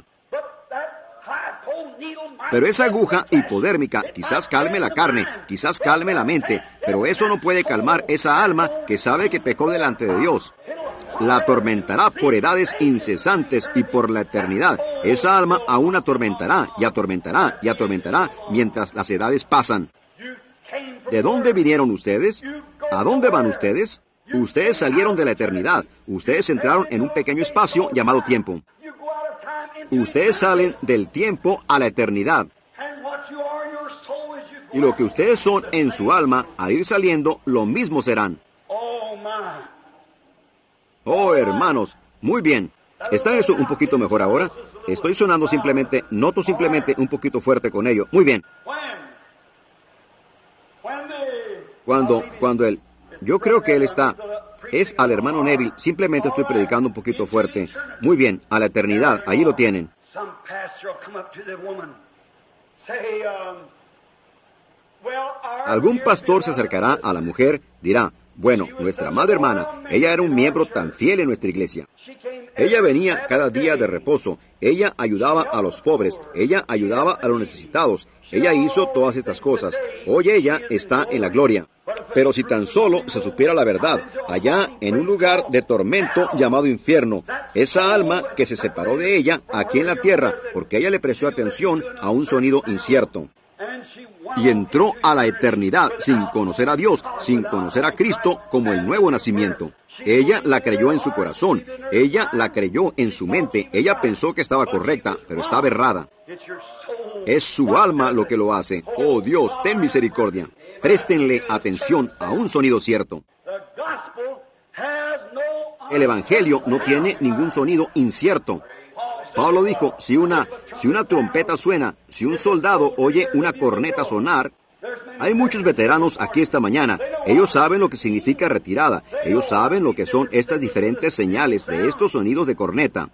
Pero esa aguja hipodérmica quizás calme la carne, quizás calme la mente, pero eso no puede calmar esa alma que sabe que pecó delante de Dios. La atormentará por edades incesantes y por la eternidad. Esa alma aún atormentará y atormentará y atormentará mientras las edades pasan. ¿De dónde vinieron ustedes? ¿A dónde van ustedes? Ustedes salieron de la eternidad. Ustedes entraron en un pequeño espacio llamado tiempo. Ustedes salen del tiempo a la eternidad. Y lo que ustedes son en su alma, al ir saliendo, lo mismo serán. Oh, hermanos, muy bien. ¿Está eso un poquito mejor ahora? Estoy sonando noto simplemente un poquito fuerte con ello. Muy bien. Cuando él, yo creo que él es al hermano Neville, simplemente estoy predicando un poquito fuerte. Muy bien, a la eternidad, allí lo tienen. Algún pastor se acercará a la mujer, dirá, bueno, nuestra amada hermana, ella era un miembro tan fiel en nuestra iglesia. Ella venía cada día de reposo, ella ayudaba a los pobres, ella ayudaba a los necesitados, ella hizo todas estas cosas. Hoy ella está en la gloria. Pero si tan solo se supiera la verdad, allá en un lugar de tormento llamado infierno, esa alma que se separó de ella aquí en la tierra, porque ella le prestó atención a un sonido incierto. Y entró a la eternidad sin conocer a Dios, sin conocer a Cristo como el nuevo nacimiento. Ella la creyó en su corazón, ella la creyó en su mente, ella pensó que estaba correcta, pero estaba errada. Es su alma lo que lo hace. Oh Dios, ten misericordia. Préstenle atención a un sonido cierto. El Evangelio no tiene ningún sonido incierto. Pablo dijo, si una trompeta suena, si un soldado oye una corneta sonar. Hay muchos veteranos aquí esta mañana. Ellos saben lo que significa retirada. Ellos saben lo que son estas diferentes señales de estos sonidos de corneta.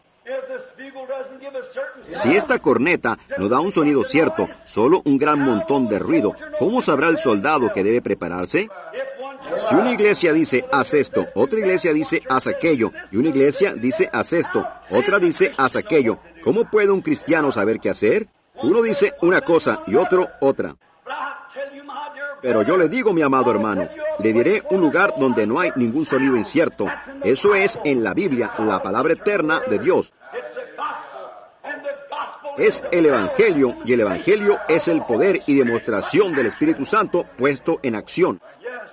Si esta corneta no da un sonido cierto, solo un gran montón de ruido, ¿cómo sabrá el soldado que debe prepararse? Si una iglesia dice, haz esto, otra iglesia dice, haz aquello, y una iglesia dice, haz esto, otra dice, haz aquello, ¿cómo puede un cristiano saber qué hacer? Uno dice una cosa y otro otra. Pero yo le digo, mi amado hermano, le diré un lugar donde no hay ningún sonido incierto. Eso es en la Biblia, la palabra eterna de Dios. Es el Evangelio, y el Evangelio es el poder y demostración del Espíritu Santo puesto en acción.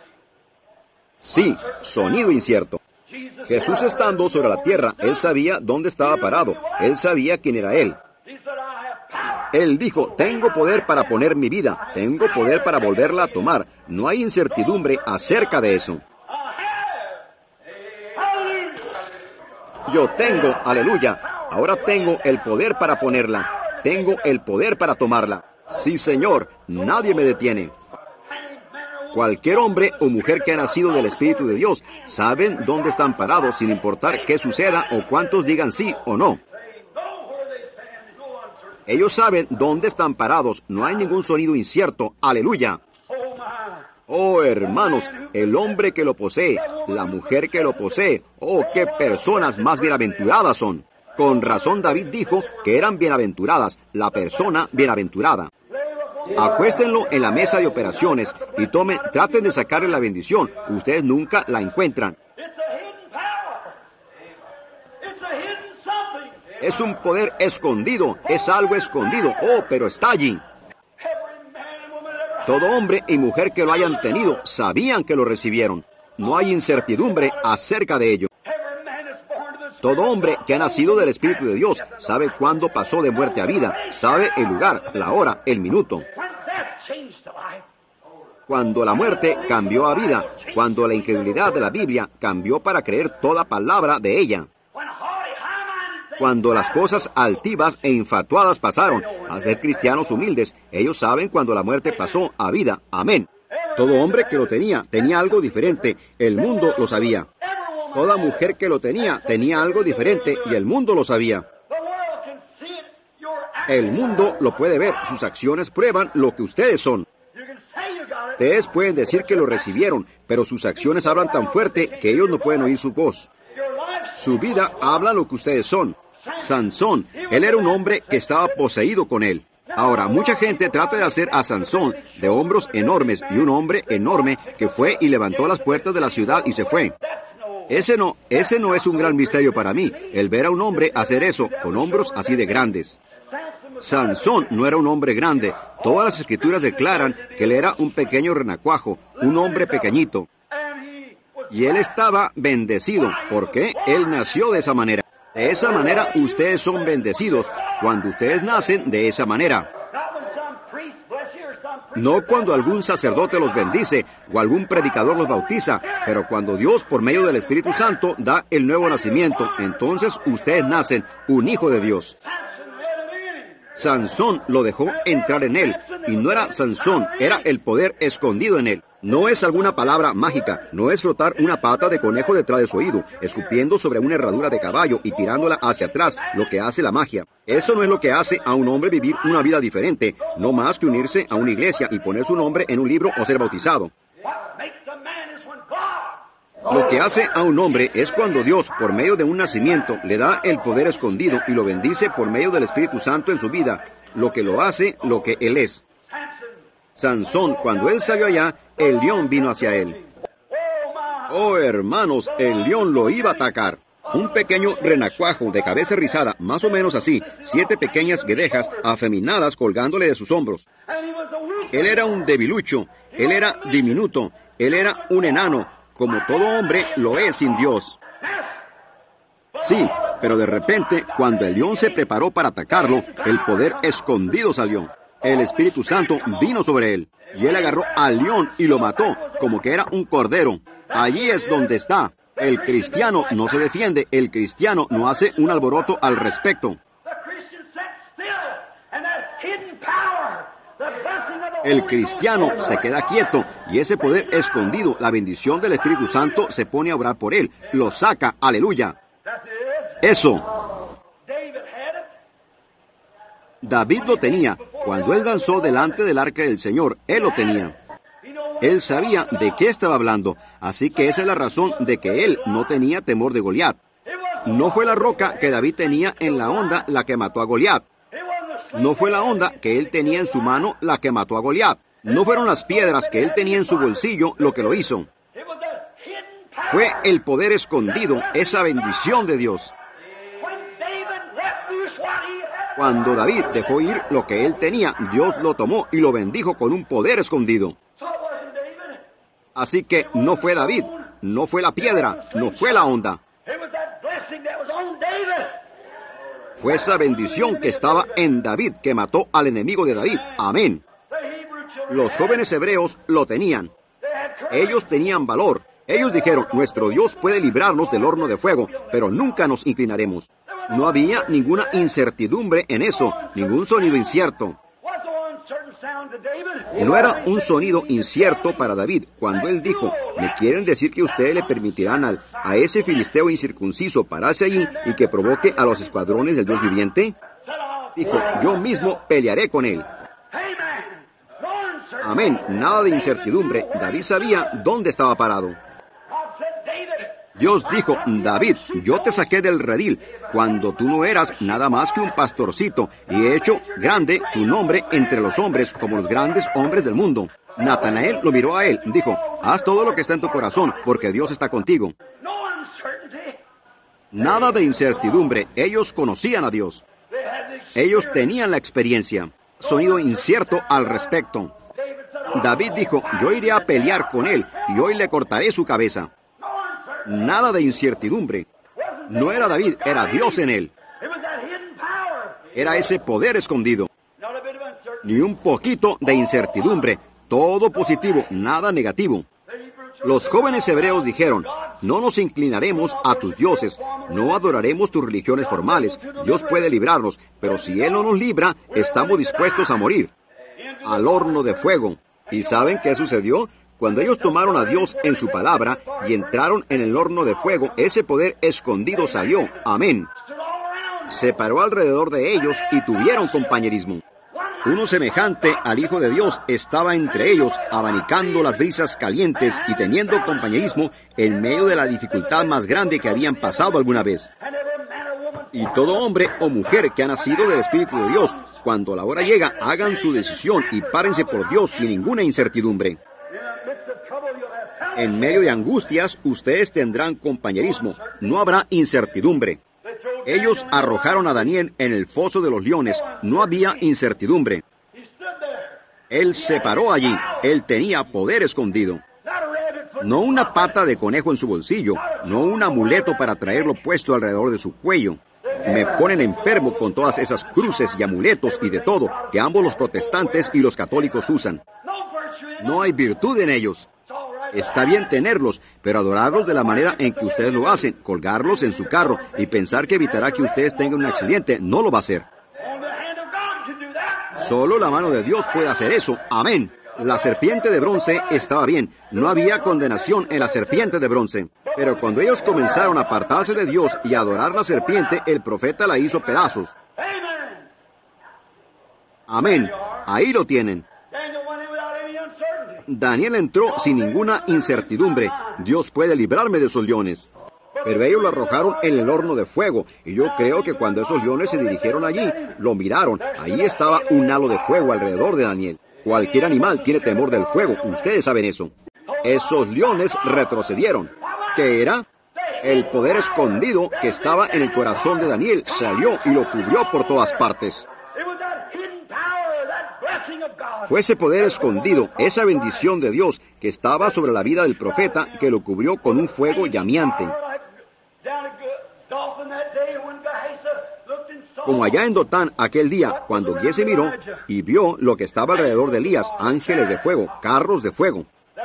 Sí, sonido incierto. Jesús estando sobre la tierra, Él sabía dónde estaba parado. Él sabía quién era Él. Él dijo, tengo poder para poner mi vida, tengo poder para volverla a tomar. No hay incertidumbre acerca de eso. Yo tengo, aleluya, ahora tengo el poder para ponerla. Tengo el poder para tomarla. Sí, Señor, nadie me detiene. Cualquier hombre o mujer que ha nacido del Espíritu de Dios saben dónde están parados sin importar qué suceda o cuántos digan sí o no. Ellos saben dónde están parados, no hay ningún sonido incierto. ¡Aleluya! Oh, hermanos, el hombre que lo posee, la mujer que lo posee, oh, qué personas más bienaventuradas son. Con razón David dijo que eran bienaventuradas, la persona bienaventurada. Acuéstenlo en la mesa de operaciones y traten de sacarle la bendición. Ustedes nunca la encuentran. Es un poder escondido, es algo escondido. Oh, pero está allí. Todo hombre y mujer que lo hayan tenido sabían que lo recibieron. No hay incertidumbre acerca de ello. Todo hombre que ha nacido del Espíritu de Dios sabe cuándo pasó de muerte a vida, sabe el lugar, la hora, el minuto. Cuando la muerte cambió a vida, cuando la incredulidad de la Biblia cambió para creer toda palabra de ella. Cuando las cosas altivas e infatuadas pasaron a ser cristianos humildes, ellos saben cuando la muerte pasó a vida. Amén. Todo hombre que lo tenía algo diferente. El mundo lo sabía. Toda mujer que lo tenía algo diferente y el mundo lo sabía. El mundo lo puede ver. Sus acciones prueban lo que ustedes son. Ustedes pueden decir que lo recibieron, pero sus acciones hablan tan fuerte que ellos no pueden oír su voz. Su vida habla lo que ustedes son. Sansón, él era un hombre que estaba poseído con él. Ahora, mucha gente trata de hacer a Sansón de hombros enormes y un hombre enorme que fue y levantó las puertas de la ciudad y se fue. Ese no es un gran misterio para mí, el ver a un hombre hacer eso con hombros así de grandes. Sansón no era un hombre grande. Todas las escrituras declaran que él era un pequeño renacuajo, un hombre pequeñito. Y él estaba bendecido, porque él nació de esa manera. De esa manera ustedes son bendecidos, cuando ustedes nacen de esa manera. No cuando algún sacerdote los bendice o algún predicador los bautiza, pero cuando Dios por medio del Espíritu Santo da el nuevo nacimiento, entonces ustedes nacen un hijo de Dios. Sansón lo dejó entrar en él, y no era Sansón, era el poder escondido en él. No es alguna palabra mágica, no es frotar una pata de conejo detrás de su oído, escupiendo sobre una herradura de caballo y tirándola hacia atrás, lo que hace la magia. Eso no es lo que hace a un hombre vivir una vida diferente, no más que unirse a una iglesia y poner su nombre en un libro o ser bautizado. Lo que hace a un hombre es cuando Dios, por medio de un nacimiento, le da el poder escondido y lo bendice por medio del Espíritu Santo en su vida, lo que lo hace lo que él es. Sansón, cuando él salió allá, el león vino hacia él. Oh, hermanos, el león lo iba a atacar. Un pequeño renacuajo de cabeza rizada, más o menos así, 7 pequeñas guedejas afeminadas colgándole de sus hombros. Él era un debilucho, él era diminuto, él era un enano, como todo hombre lo es sin Dios. Sí, pero de repente, cuando el león se preparó para atacarlo, el poder escondido salió. El Espíritu Santo vino sobre él, y él agarró al león y lo mató, como que era un cordero. Allí es donde está. El cristiano no se defiende, el cristiano no hace un alboroto al respecto. El cristiano se queda quieto y ese poder escondido, la bendición del Espíritu Santo, se pone a obrar por él. Lo saca, aleluya. Eso. David lo tenía. Cuando él danzó delante del arca del Señor, él lo tenía. Él sabía de qué estaba hablando, así que esa es la razón de que él no tenía temor de Goliat. No fue la roca que David tenía en la honda la que mató a Goliat. No fue la honda que él tenía en su mano la que mató a Goliat. No fueron las piedras que él tenía en su bolsillo lo que lo hizo. Fue el poder escondido, esa bendición de Dios. Cuando David dejó ir lo que él tenía, Dios lo tomó y lo bendijo con un poder escondido. Así que no fue David, no fue la piedra, no fue la honda. Fue esa bendición que estaba en David, que mató al enemigo de David. Amén. Los jóvenes hebreos lo tenían. Ellos tenían valor. Ellos dijeron, nuestro Dios puede librarnos del horno de fuego, pero nunca nos inclinaremos. No había ninguna incertidumbre en eso, ningún sonido incierto. No era un sonido incierto para David cuando él dijo, ¿me quieren decir que ustedes le permitirán a ese filisteo incircunciso pararse allí y que provoque a los escuadrones del Dios viviente? Dijo, yo mismo pelearé con él. Amén, nada de incertidumbre. David sabía dónde estaba parado. Dios dijo, David, yo te saqué del redil cuando tú no eras nada más que un pastorcito y he hecho grande tu nombre entre los hombres como los grandes hombres del mundo. Natanael lo miró a él, dijo, haz todo lo que está en tu corazón porque Dios está contigo. Nada de incertidumbre, ellos conocían a Dios. Ellos tenían la experiencia. Sonido incierto al respecto. David dijo, yo iré a pelear con él y hoy le cortaré su cabeza. Nada de incertidumbre. No era David, era Dios en él. Era ese poder escondido. Ni un poquito de incertidumbre. Todo positivo, nada negativo. Los jóvenes hebreos dijeron, no nos inclinaremos a tus dioses, no adoraremos tus religiones formales. Dios puede librarnos, pero si Él no nos libra, estamos dispuestos a morir. Al horno de fuego. ¿Y saben qué sucedió? Cuando ellos tomaron a Dios en su palabra y entraron en el horno de fuego, ese poder escondido salió. Amén. Se paró alrededor de ellos y tuvieron compañerismo. Uno semejante al Hijo de Dios estaba entre ellos, abanicando las brisas calientes y teniendo compañerismo en medio de la dificultad más grande que habían pasado alguna vez. Y todo hombre o mujer que ha nacido del Espíritu de Dios, cuando la hora llega, hagan su decisión y párense por Dios sin ninguna incertidumbre. En medio de angustias, ustedes tendrán compañerismo. No habrá incertidumbre. Ellos arrojaron a Daniel en el foso de los leones. No había incertidumbre. Él se paró allí. Él tenía poder escondido. No una pata de conejo en su bolsillo. No un amuleto para traerlo puesto alrededor de su cuello. Me ponen enfermo con todas esas cruces y amuletos y de todo que ambos los protestantes y los católicos usan. No hay virtud en ellos. Está bien tenerlos, pero adorarlos de la manera en que ustedes lo hacen, colgarlos en su carro y pensar que evitará que ustedes tengan un accidente, no lo va a hacer. Solo la mano de Dios puede hacer eso. Amén. La serpiente de bronce estaba bien. No había condenación en la serpiente de bronce. Pero cuando ellos comenzaron a apartarse de Dios y a adorar la serpiente, el profeta la hizo pedazos. Amén. Ahí lo tienen. Daniel entró sin ninguna incertidumbre. Dios puede librarme de esos leones. Pero ellos lo arrojaron en el horno de fuego. Y yo creo que cuando esos leones se dirigieron allí, lo miraron. Allí estaba un halo de fuego alrededor de Daniel. Cualquier animal tiene temor del fuego. Ustedes saben eso. Esos leones retrocedieron. ¿Qué era? El poder escondido que estaba en el corazón de Daniel salió y lo cubrió por todas partes. Fue ese poder escondido, esa bendición de Dios que estaba sobre la vida del profeta, que lo cubrió con un fuego llameante. Como allá en Dotán aquel día, cuando Giese miró y vio lo que estaba alrededor de Elías, ángeles de fuego, carros de fuego.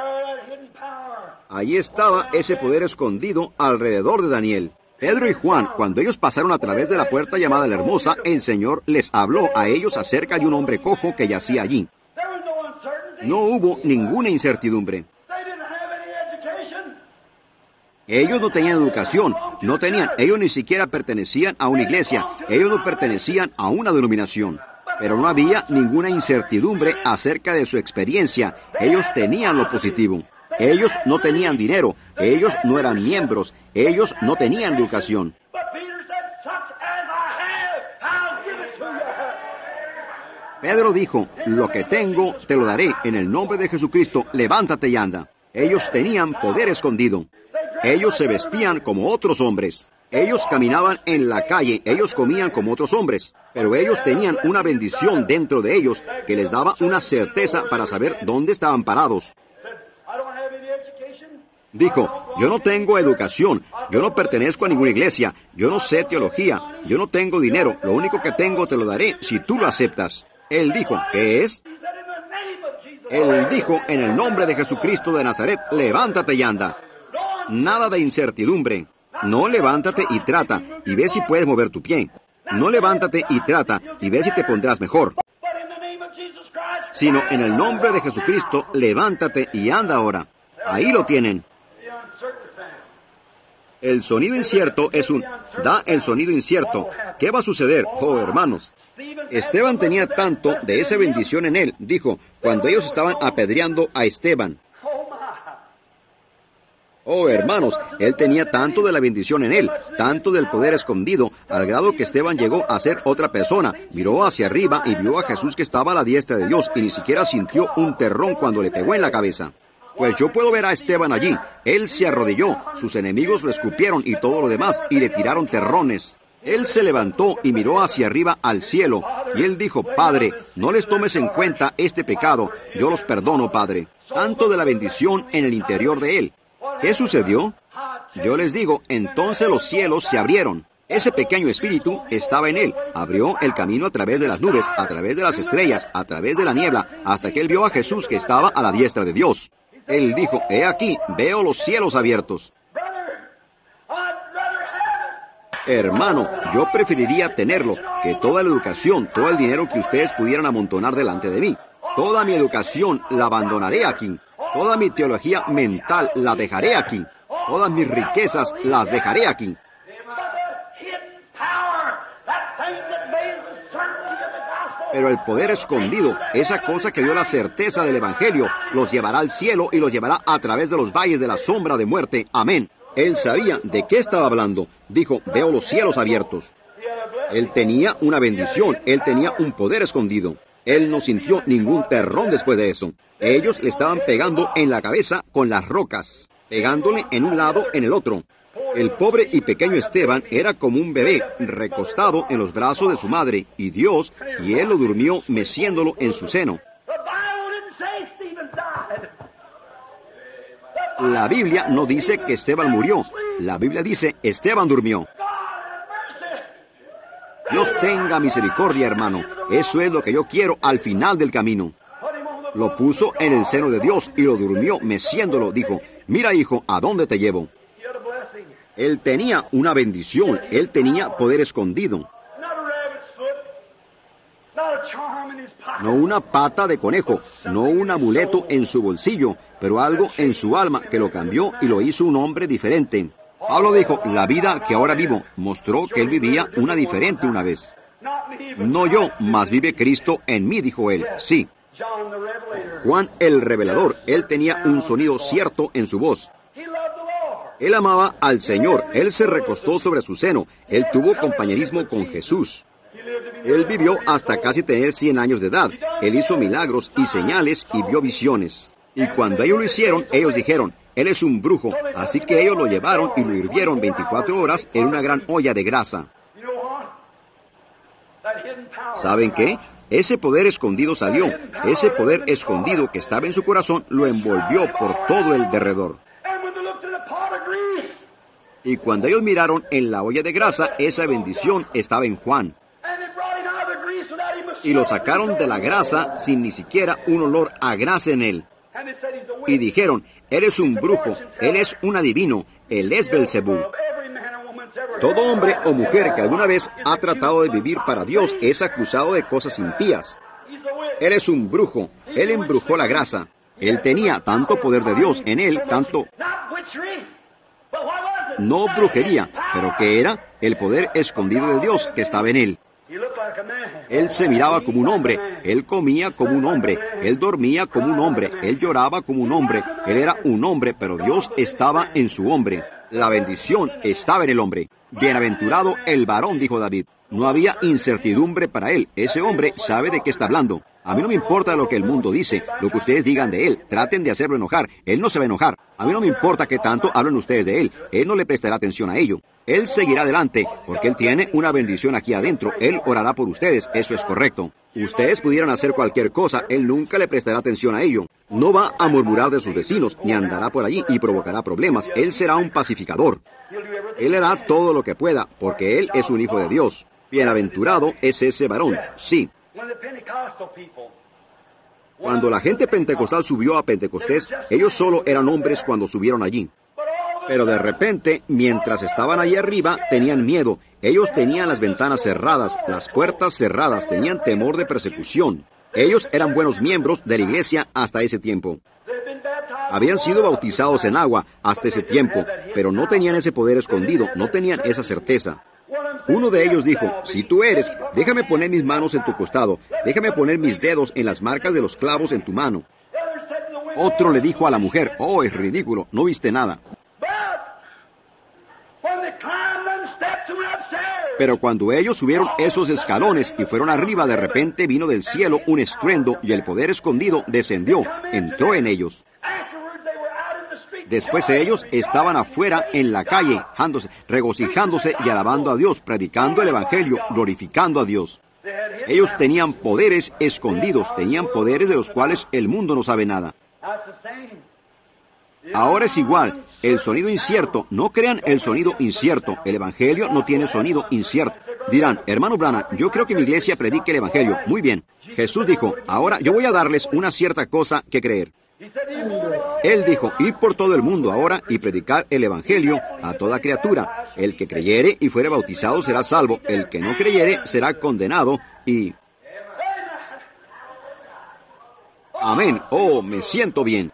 Allí estaba ese poder escondido alrededor de Daniel. Pedro y Juan, cuando ellos pasaron a través de la puerta llamada la Hermosa, el Señor les habló a ellos acerca de un hombre cojo que yacía allí. No hubo ninguna incertidumbre. Ellos no tenían educación, ellos ni siquiera pertenecían a una iglesia, ellos no pertenecían a una denominación. Pero no había ninguna incertidumbre acerca de su experiencia, ellos tenían lo positivo. Ellos no tenían dinero, ellos no eran miembros, ellos no tenían educación. Pedro dijo, lo que tengo te lo daré en el nombre de Jesucristo, levántate y anda. Ellos tenían poder escondido. Ellos se vestían como otros hombres. Ellos caminaban en la calle, ellos comían como otros hombres. Pero ellos tenían una bendición dentro de ellos que les daba una certeza para saber dónde estaban parados. Dijo, yo no tengo educación, yo no pertenezco a ninguna iglesia, yo no sé teología, yo no tengo dinero, lo único que tengo te lo daré si tú lo aceptas. Él dijo, ¿qué es? Él dijo, en el nombre de Jesucristo de Nazaret, levántate y anda. Nada de incertidumbre. No, levántate y trata, y ve si puedes mover tu pie. No, levántate y trata, y ve si te pondrás mejor. Sino en el nombre de Jesucristo, levántate y anda ahora. Ahí lo tienen. El sonido incierto da el sonido incierto. ¿Qué va a suceder? Oh, hermanos. Esteban tenía tanto de esa bendición en él, dijo, cuando ellos estaban apedreando a Esteban. Oh, hermanos, él tenía tanto de la bendición en él, tanto del poder escondido, al grado que Esteban llegó a ser otra persona. Miró hacia arriba y vio a Jesús que estaba a la diestra de Dios y ni siquiera sintió un terrón cuando le pegó en la cabeza. Pues yo puedo ver a Esteban allí. Él se arrodilló, sus enemigos lo escupieron y todo lo demás, y le tiraron terrones. Él se levantó y miró hacia arriba al cielo, y él dijo, Padre, no les tomes en cuenta este pecado, yo los perdono, Padre. Tanto de la bendición en el interior de él. ¿Qué sucedió? Yo les digo, entonces los cielos se abrieron. Ese pequeño espíritu estaba en él, abrió el camino a través de las nubes, a través de las estrellas, a través de la niebla, hasta que él vio a Jesús que estaba a la diestra de Dios. Él dijo, he aquí, veo los cielos abiertos. Hermano, yo preferiría tenerlo que toda la educación, todo el dinero que ustedes pudieran amontonar delante de mí. Toda mi educación la abandonaré aquí. Toda mi teología mental la dejaré aquí. Todas mis riquezas las dejaré aquí. Pero el poder escondido, esa cosa que dio la certeza del Evangelio, los llevará al cielo y los llevará a través de los valles de la sombra de muerte. Amén. Él sabía de qué estaba hablando. Dijo, veo los cielos abiertos. Él tenía una bendición, él tenía un poder escondido. Él no sintió ningún terrón después de eso. Ellos le estaban pegando en la cabeza con las rocas, pegándole en un lado, en el otro. El pobre y pequeño Esteban era como un bebé recostado en los brazos de su madre y Dios, y él lo durmió meciéndolo en su seno. La Biblia no dice que Esteban murió. La Biblia dice, Esteban durmió. Dios tenga misericordia, hermano. Eso es lo que yo quiero al final del camino. Lo puso en el seno de Dios y lo durmió meciéndolo. Dijo, mira, hijo, ¿a dónde te llevo? Él tenía una bendición. Él tenía poder escondido. No una pata de conejo, no un amuleto en su bolsillo, pero algo en su alma que lo cambió y lo hizo un hombre diferente. Pablo dijo, la vida que ahora vivo mostró que él vivía una diferente una vez. No yo, mas vive Cristo en mí, dijo él. Sí. Juan el Revelador, él tenía un sonido cierto en su voz. Él amaba al Señor, él se recostó sobre su seno, él tuvo compañerismo con Jesús. Él vivió hasta casi tener 100 años de edad. Él hizo milagros y señales y vio visiones. Y cuando ellos lo hicieron, ellos dijeron, él es un brujo. Así que ellos lo llevaron y lo hirvieron 24 horas en una gran olla de grasa. ¿Saben qué? Ese poder escondido salió. Ese poder escondido que estaba en su corazón lo envolvió por todo el derredor. Y cuando ellos miraron en la olla de grasa, esa bendición estaba en Juan. Y lo sacaron de la grasa sin ni siquiera un olor a grasa en él. Y dijeron, él es un brujo, él es un adivino, él es Belzebú. Todo hombre o mujer que alguna vez ha tratado de vivir para Dios es acusado de cosas impías. Él es un brujo, él embrujó la grasa. Él tenía tanto poder de Dios en él, tanto... No brujería, pero ¿qué era? El poder escondido de Dios que estaba en él. Él se miraba como un hombre, él comía como un hombre, él dormía como un hombre, él lloraba como un hombre, él era un hombre, pero Dios estaba en su hombre. La bendición estaba en el hombre. Bienaventurado el varón, dijo David. No había incertidumbre para él. Ese hombre sabe de qué está hablando. A mí no me importa lo que el mundo dice, lo que ustedes digan de él. Traten de hacerlo enojar. Él no se va a enojar. A mí no me importa qué tanto hablen ustedes de él. Él no le prestará atención a ello. Él seguirá adelante, porque él tiene una bendición aquí adentro. Él orará por ustedes. Eso es correcto. Ustedes pudieran hacer cualquier cosa. Él nunca le prestará atención a ello. No va a murmurar de sus vecinos, ni andará por allí y provocará problemas. Él será un pacificador. Él hará todo lo que pueda, porque él es un hijo de Dios. Bienaventurado es ese varón, sí. Cuando la gente pentecostal subió a Pentecostés, ellos solo eran hombres cuando subieron allí. Pero de repente, mientras estaban allí arriba, tenían miedo. Ellos tenían las ventanas cerradas, las puertas cerradas, tenían temor de persecución. Ellos eran buenos miembros de la iglesia hasta ese tiempo. Habían sido bautizados en agua hasta ese tiempo, pero no tenían ese poder escondido, no tenían esa certeza. Uno de ellos dijo, si tú eres, déjame poner mis manos en tu costado, déjame poner mis dedos en las marcas de los clavos en tu mano. Otro le dijo a la mujer, oh, es ridículo, no viste nada. Pero cuando ellos subieron esos escalones y fueron arriba, de repente vino del cielo un estruendo y el poder escondido descendió, entró en ellos. Después ellos estaban afuera en la calle, regocijándose y alabando a Dios, predicando el Evangelio, glorificando a Dios. Ellos tenían poderes escondidos, tenían poderes de los cuales el mundo no sabe nada. Ahora es igual, el sonido incierto, no crean el sonido incierto, el Evangelio no tiene sonido incierto. Dirán, hermano Branham, yo creo que mi iglesia predique el Evangelio. Muy bien. Jesús dijo, ahora yo voy a darles una cierta cosa que creer. Él dijo, id por todo el mundo ahora y predicar el Evangelio a toda criatura. El que creyere y fuere bautizado será salvo, el que no creyere será condenado y... Amén. Oh, me siento bien.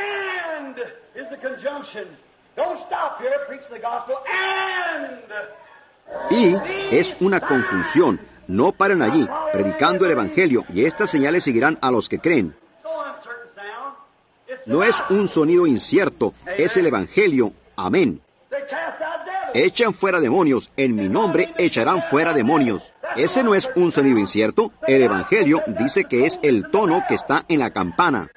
Y es una conjunción. No paren allí, predicando el Evangelio, y estas señales seguirán a los que creen. No es un sonido incierto, es el Evangelio. Amén. Echan fuera demonios, en mi nombre echarán fuera demonios. Ese no es un sonido incierto. El Evangelio dice que es el tono que está en la campana.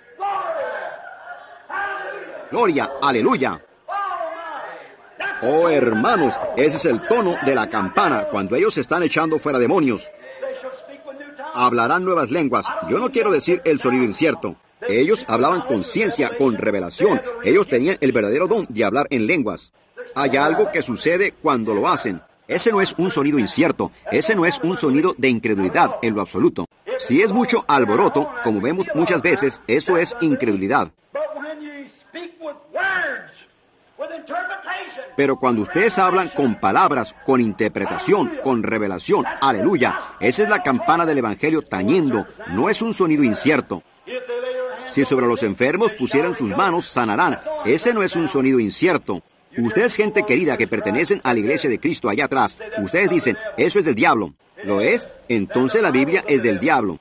Gloria, aleluya. Oh, hermanos, ese es el tono de la campana cuando ellos están echando fuera demonios. Hablarán nuevas lenguas. Yo no quiero decir el sonido incierto. Ellos hablaban con ciencia, con revelación. Ellos tenían el verdadero don de hablar en lenguas. Hay algo que sucede cuando lo hacen. Ese no es un sonido incierto. Ese no es un sonido de incredulidad en lo absoluto. Si es mucho alboroto, como vemos muchas veces, eso es incredulidad. Pero cuando ustedes hablan con palabras, con interpretación, con revelación, aleluya, esa es la campana del Evangelio tañendo, no es un sonido incierto. Si sobre los enfermos pusieran sus manos, sanarán. Ese no es un sonido incierto. Ustedes, gente querida que pertenecen a la iglesia de Cristo allá atrás, ustedes dicen, eso es del diablo. ¿Lo es? Entonces la Biblia es del diablo.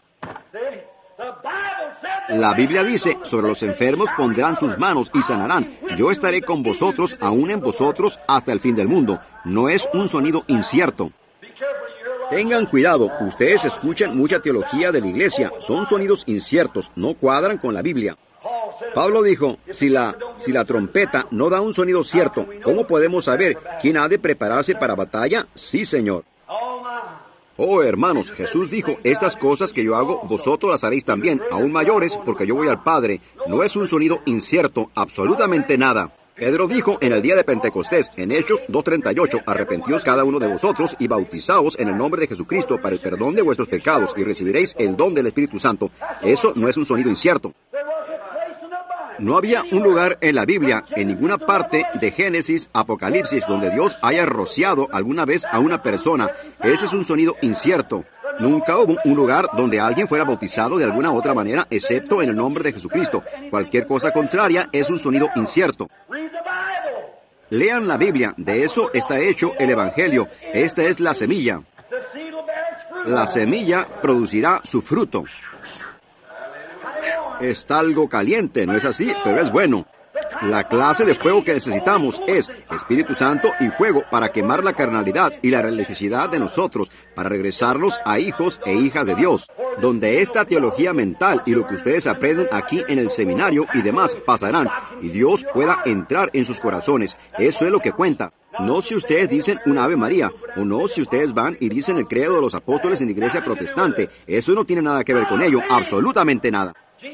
La Biblia dice, sobre los enfermos pondrán sus manos y sanarán. Yo estaré con vosotros, aún en vosotros, hasta el fin del mundo. No es un sonido incierto. Tengan cuidado, ustedes escuchan mucha teología de la iglesia. Son sonidos inciertos, no cuadran con la Biblia. Pablo dijo, si la Si la trompeta no da un sonido cierto, ¿cómo podemos saber quién ha de prepararse para batalla? Sí, Señor. Oh, hermanos, Jesús dijo, estas cosas que yo hago, vosotros las haréis también, aún mayores, porque yo voy al Padre. No es un sonido incierto, absolutamente nada. Pedro dijo en el día de Pentecostés, en Hechos 2:38, arrepentíos cada uno de vosotros y bautizaos en el nombre de Jesucristo para el perdón de vuestros pecados y recibiréis el don del Espíritu Santo. Eso no es un sonido incierto. No había un lugar en la Biblia, en ninguna parte de Génesis, Apocalipsis, donde Dios haya rociado alguna vez a una persona. Ese es un sonido incierto. Nunca hubo un lugar donde alguien fuera bautizado de alguna otra manera, excepto en el nombre de Jesucristo. Cualquier cosa contraria es un sonido incierto. Lean la Biblia, de eso está hecho el Evangelio. Esta es la semilla. La semilla producirá su fruto. Está algo caliente, ¿no es así? Pero es bueno. La clase de fuego que necesitamos es Espíritu Santo y fuego para quemar la carnalidad y la religiosidad de nosotros, para regresarnos a hijos e hijas de Dios, donde esta teología mental y lo que ustedes aprenden aquí en el seminario y demás pasarán, y Dios pueda entrar en sus corazones. Eso es lo que cuenta. No si ustedes dicen un Ave María, o no si ustedes van y dicen el credo de los apóstoles en la iglesia protestante. Eso no tiene nada que ver con ello, absolutamente nada.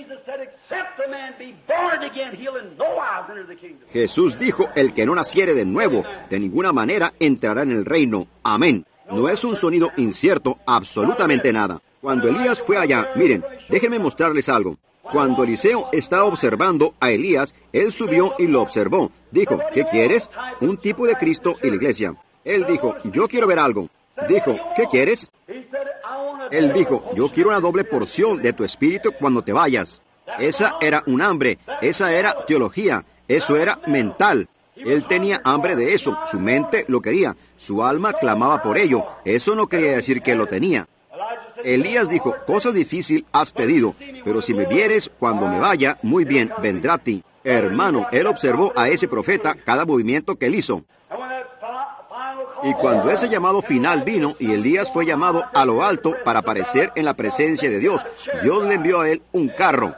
Jesús dijo, el que no naciere de nuevo, de ninguna manera entrará en el reino. Amén. No es un sonido incierto, absolutamente nada. Cuando Elías fue allá, miren, déjenme mostrarles algo. Cuando Eliseo estaba observando a Elías, él subió y lo observó. Dijo, ¿qué quieres? Un tipo de Cristo y la iglesia. Él dijo, yo quiero ver algo. Dijo, ¿qué quieres? Él dijo, yo quiero una doble porción de tu espíritu cuando te vayas. Esa era un hambre, esa era teología, eso era mental. Él tenía hambre de eso, su mente lo quería, su alma clamaba por ello. Eso no quería decir que lo tenía. Elías dijo, cosa difícil has pedido, pero si me vieres cuando me vaya, muy bien, vendrá a ti. Hermano, él observó a ese profeta cada movimiento que él hizo. Y cuando ese llamado final vino y Elías fue llamado a lo alto para aparecer en la presencia de Dios, Dios le envió a él un carro.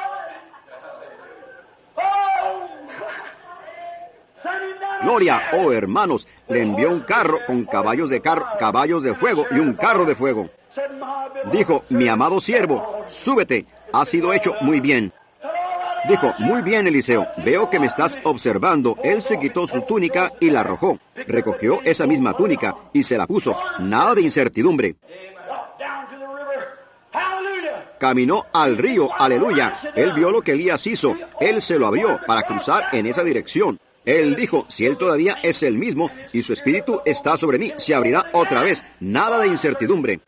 Gloria, oh hermanos, le envió un carro con caballos de fuego y un carro de fuego. Dijo, mi amado siervo, súbete, ha sido hecho muy bien. Dijo, muy bien, Eliseo, veo que me estás observando. Él se quitó su túnica y la arrojó. Recogió esa misma túnica y se la puso. Nada de incertidumbre. Caminó al río, aleluya. Él vio lo que Elías hizo. Él se lo abrió para cruzar en esa dirección. Él dijo, si él todavía es el mismo y su espíritu está sobre mí, se abrirá otra vez. Nada de incertidumbre.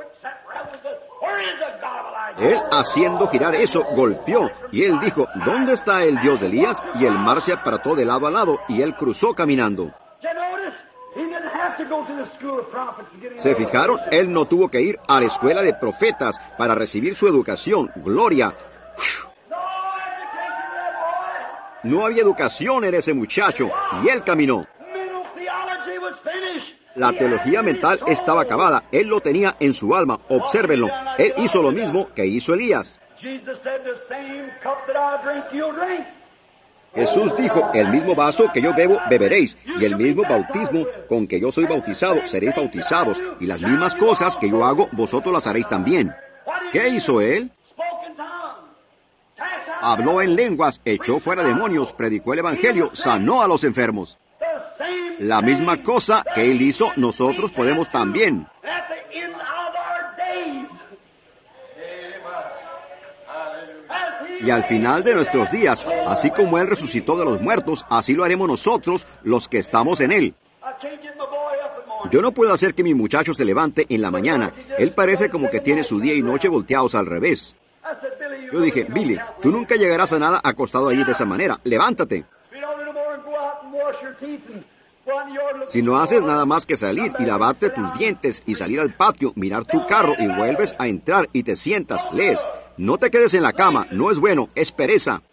Él, haciendo girar eso, golpeó, y él dijo, ¿dónde está el Dios de Elías? Y el mar se apartó de lado a lado, y él cruzó caminando. ¿Se fijaron? Él no tuvo que ir a la escuela de profetas para recibir su educación. Gloria. No había educación en ese muchacho, y él caminó. La teología mental estaba acabada. Él lo tenía en su alma. Obsérvenlo. Él hizo lo mismo que hizo Elías. Jesús dijo, el mismo vaso que yo bebo, beberéis, y el mismo bautismo con que yo soy bautizado, seréis bautizados, y las mismas cosas que yo hago, vosotros las haréis también. ¿Qué hizo él? Habló en lenguas, echó fuera demonios, predicó el evangelio, sanó a los enfermos. La misma cosa que él hizo, nosotros podemos también. Y al final de nuestros días, así como él resucitó de los muertos, así lo haremos nosotros, los que estamos en él. Yo no puedo hacer que mi muchacho se levante en la mañana. Él parece como que tiene su día y noche volteados al revés. Yo dije, Billy, tú nunca llegarás a nada acostado allí de esa manera. Levántate. Si no haces nada más que salir y lavarte tus dientes y salir al patio, mirar tu carro y vuelves a entrar y te sientas, lees. No te quedes en la cama, no es bueno, es pereza.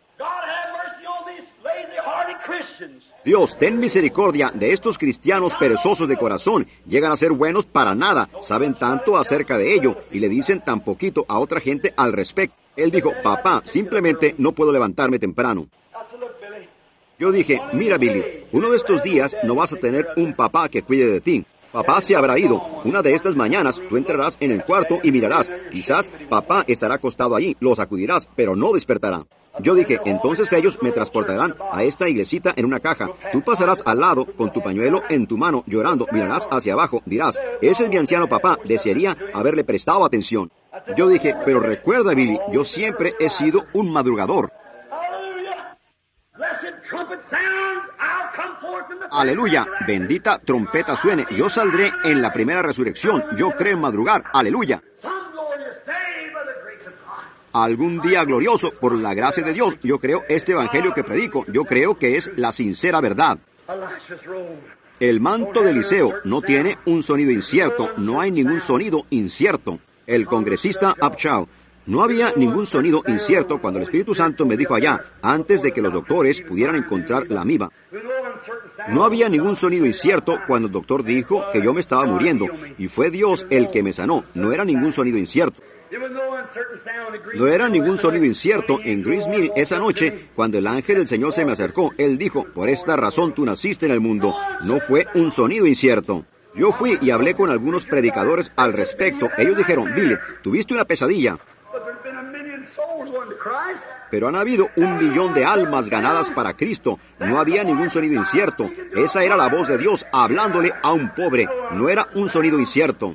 Dios, ten misericordia de estos cristianos perezosos de corazón. Llegan a ser buenos para nada, saben tanto acerca de ello y le dicen tan poquito a otra gente al respecto. Él dijo, papá, simplemente no puedo levantarme temprano. Yo dije, mira Billy, uno de estos días no vas a tener un papá que cuide de ti. Papá se habrá ido. Una de estas mañanas tú entrarás en el cuarto y mirarás. Quizás papá estará acostado allí, lo sacudirás, pero no despertará. Yo dije, entonces ellos me transportarán a esta iglesita en una caja. Tú pasarás al lado con tu pañuelo en tu mano, llorando, mirarás hacia abajo, dirás, ese es mi anciano papá, desearía haberle prestado atención. Yo dije, pero recuerda Billy, yo siempre he sido un madrugador. Aleluya, bendita trompeta suene, yo saldré en la primera resurrección, yo creo en madrugar, aleluya. Algún día glorioso, por la gracia de Dios, yo creo este evangelio que predico, yo creo que es la sincera verdad. El manto de Eliseo no tiene un sonido incierto, no hay ningún sonido incierto. El congresista Upshaw, no había ningún sonido incierto cuando el Espíritu Santo me dijo allá, antes de que los doctores pudieran encontrar la amiba. No había ningún sonido incierto cuando el doctor dijo que yo me estaba muriendo, y fue Dios el que me sanó, no era ningún sonido incierto. No era ningún sonido incierto en Grease Mill esa noche, cuando el ángel del Señor se me acercó. Él dijo, por esta razón tú naciste en el mundo. No fue un sonido incierto. Yo fui y hablé con algunos predicadores al respecto. Ellos dijeron, Billy, tuviste una pesadilla. Pero han habido 1,000,000 de almas ganadas para Cristo. No había ningún sonido incierto. Esa era la voz de Dios hablándole a un pobre. No era un sonido incierto.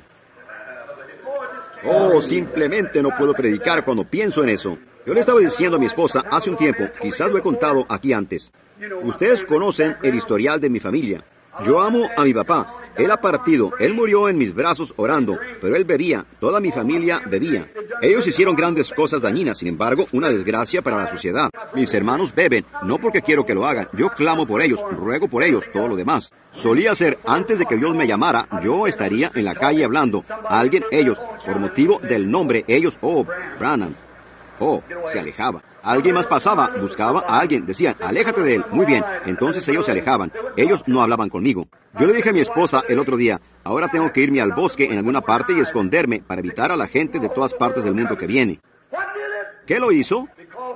Oh, simplemente no puedo predicar cuando pienso en eso. Yo le estaba diciendo a mi esposa hace un tiempo, quizás lo he contado aquí antes. Ustedes conocen el historial de mi familia. Yo amo a mi papá. Él ha partido. Él murió en mis brazos orando, pero él bebía. Toda mi familia bebía. Ellos hicieron grandes cosas dañinas, sin embargo, una desgracia para la sociedad. Mis hermanos beben, no porque quiero que lo hagan. Yo clamo por ellos, ruego por ellos, todo lo demás. Solía ser, antes de que Dios me llamara, yo estaría en la calle hablando. A alguien, ellos, por motivo del nombre, ellos, oh, Branham. Oh, se alejaba. Alguien más pasaba, buscaba a alguien, decían, aléjate de él. Muy bien, entonces ellos se alejaban. Ellos no hablaban conmigo. Yo le dije a mi esposa el otro día, ahora tengo que irme al bosque en alguna parte y esconderme para evitar a la gente de todas partes del mundo que viene. ¿Qué lo hizo?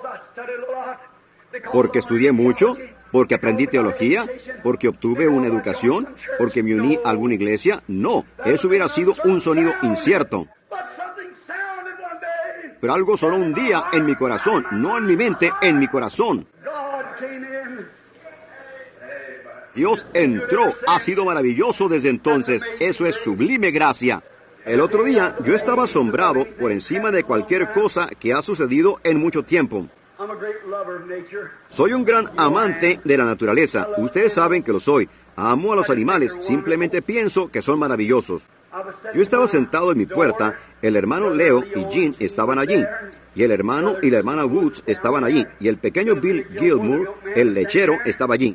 Porque estudié mucho, porque aprendí teología, porque obtuve una educación, porque me uní a alguna iglesia. No, eso hubiera sido un sonido incierto. Pero algo sonó un día en mi corazón, no en mi mente, en mi corazón. Dios entró, ha sido maravilloso desde entonces, eso es sublime gracia. El otro día yo estaba asombrado por encima de cualquier cosa que ha sucedido en mucho tiempo. Soy un gran amante de la naturaleza, ustedes saben que lo soy. Amo a los animales, simplemente pienso que son maravillosos. Yo estaba sentado en mi puerta, el hermano Leo y Jean estaban allí, y el hermano y la hermana Woods estaban allí, y el pequeño Bill Gilmour, el lechero, estaba allí.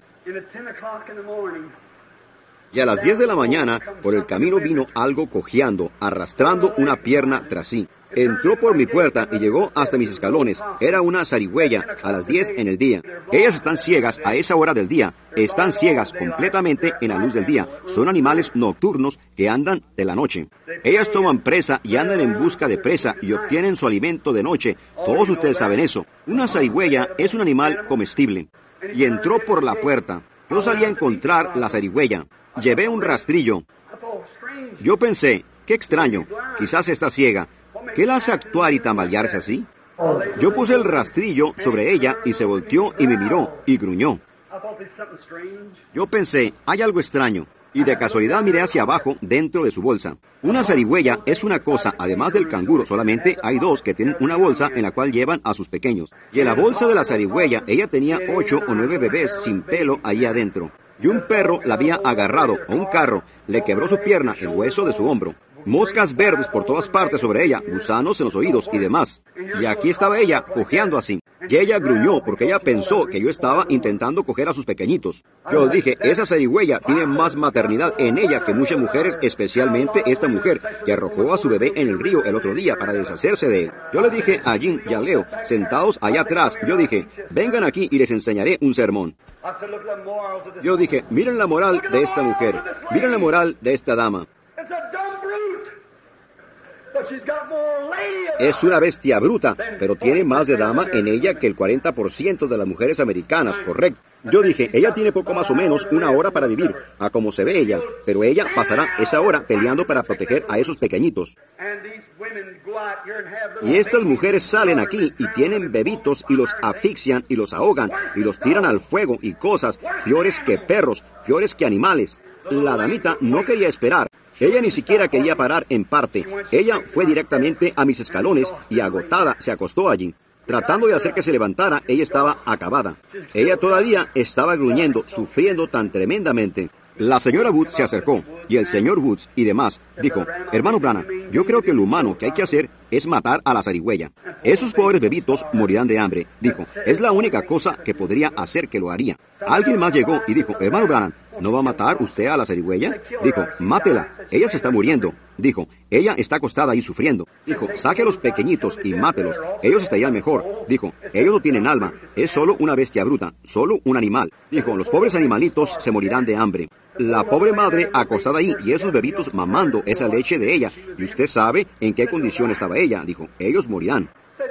Y a las 10 de la mañana, por el camino vino algo cojeando, arrastrando una pierna tras sí. Entró por mi puerta y llegó hasta mis escalones. Era una zarigüeya a las 10 en el día. Ellas están ciegas a esa hora del día. Están ciegas completamente en la luz del día. Son animales nocturnos que andan de la noche. Ellas toman presa y andan en busca de presa y obtienen su alimento de noche. Todos ustedes saben eso. Una zarigüeya es un animal comestible. Y entró por la puerta. Yo salí a encontrar la zarigüeya. Llevé un rastrillo. Yo pensé, qué extraño, quizás está ciega. ¿Qué la hace actuar y tambalearse así? Yo puse el rastrillo sobre ella y se volteó y me miró y gruñó. Yo pensé, hay algo extraño. Y de casualidad miré hacia abajo dentro de su bolsa. Una zarigüeya es una cosa, además del canguro, solamente hay dos que tienen una bolsa en la cual llevan a sus pequeños. Y en la bolsa de la zarigüeya ella tenía 8 o 9 bebés sin pelo ahí adentro. Y un perro la había agarrado, o un carro, le quebró su pierna, el hueso de su hombro. Moscas verdes por todas partes sobre ella, gusanos en los oídos y demás. Y aquí estaba ella, cojeando así. Y ella gruñó porque ella pensó que yo estaba intentando coger a sus pequeñitos. Yo dije, esa zarigüeya tiene más maternidad en ella que muchas mujeres, especialmente esta mujer, que arrojó a su bebé en el río el otro día para deshacerse de él. Yo le dije a Jean y a Leo, sentados allá atrás, yo dije, vengan aquí y les enseñaré un sermón. Yo dije, miren la moral de esta mujer, miren la moral de esta dama. Es una bestia bruta, pero tiene más de dama en ella que el 40% de las mujeres americanas, correcto. Yo dije, ella tiene poco más o menos una hora para vivir, a como se ve ella, pero ella pasará esa hora peleando para proteger a esos pequeñitos. Y estas mujeres salen aquí y tienen bebitos y los asfixian y los ahogan y los tiran al fuego y cosas peores que perros, peores que animales. La damita no quería esperar. Ella ni siquiera quería parar en parte. Ella fue directamente a mis escalones y agotada se acostó allí. Tratando de hacer que se levantara, ella estaba acabada. Ella todavía estaba gruñendo, sufriendo tan tremendamente. La señora Woods se acercó, y el señor Woods y demás dijo, hermano Branham, yo creo que lo humano que hay que hacer es matar a la zarigüeya. Esos pobres bebitos morirán de hambre, dijo, es la única cosa que podría hacer que lo haría. Alguien más llegó y dijo, hermano Branham, ¿no va a matar usted a la zarigüeya? Dijo, mátela, ella se está muriendo. Dijo, ella está acostada ahí sufriendo. Dijo, saque a los pequeñitos y mátelos, ellos estarían mejor. Dijo, ellos no tienen alma, es solo una bestia bruta, solo un animal. Dijo, los pobres animalitos se morirán de hambre. La pobre madre acostada ahí y esos bebitos mamando esa leche de ella. Y usted sabe en qué condición estaba ella. Dijo, ellos morirán.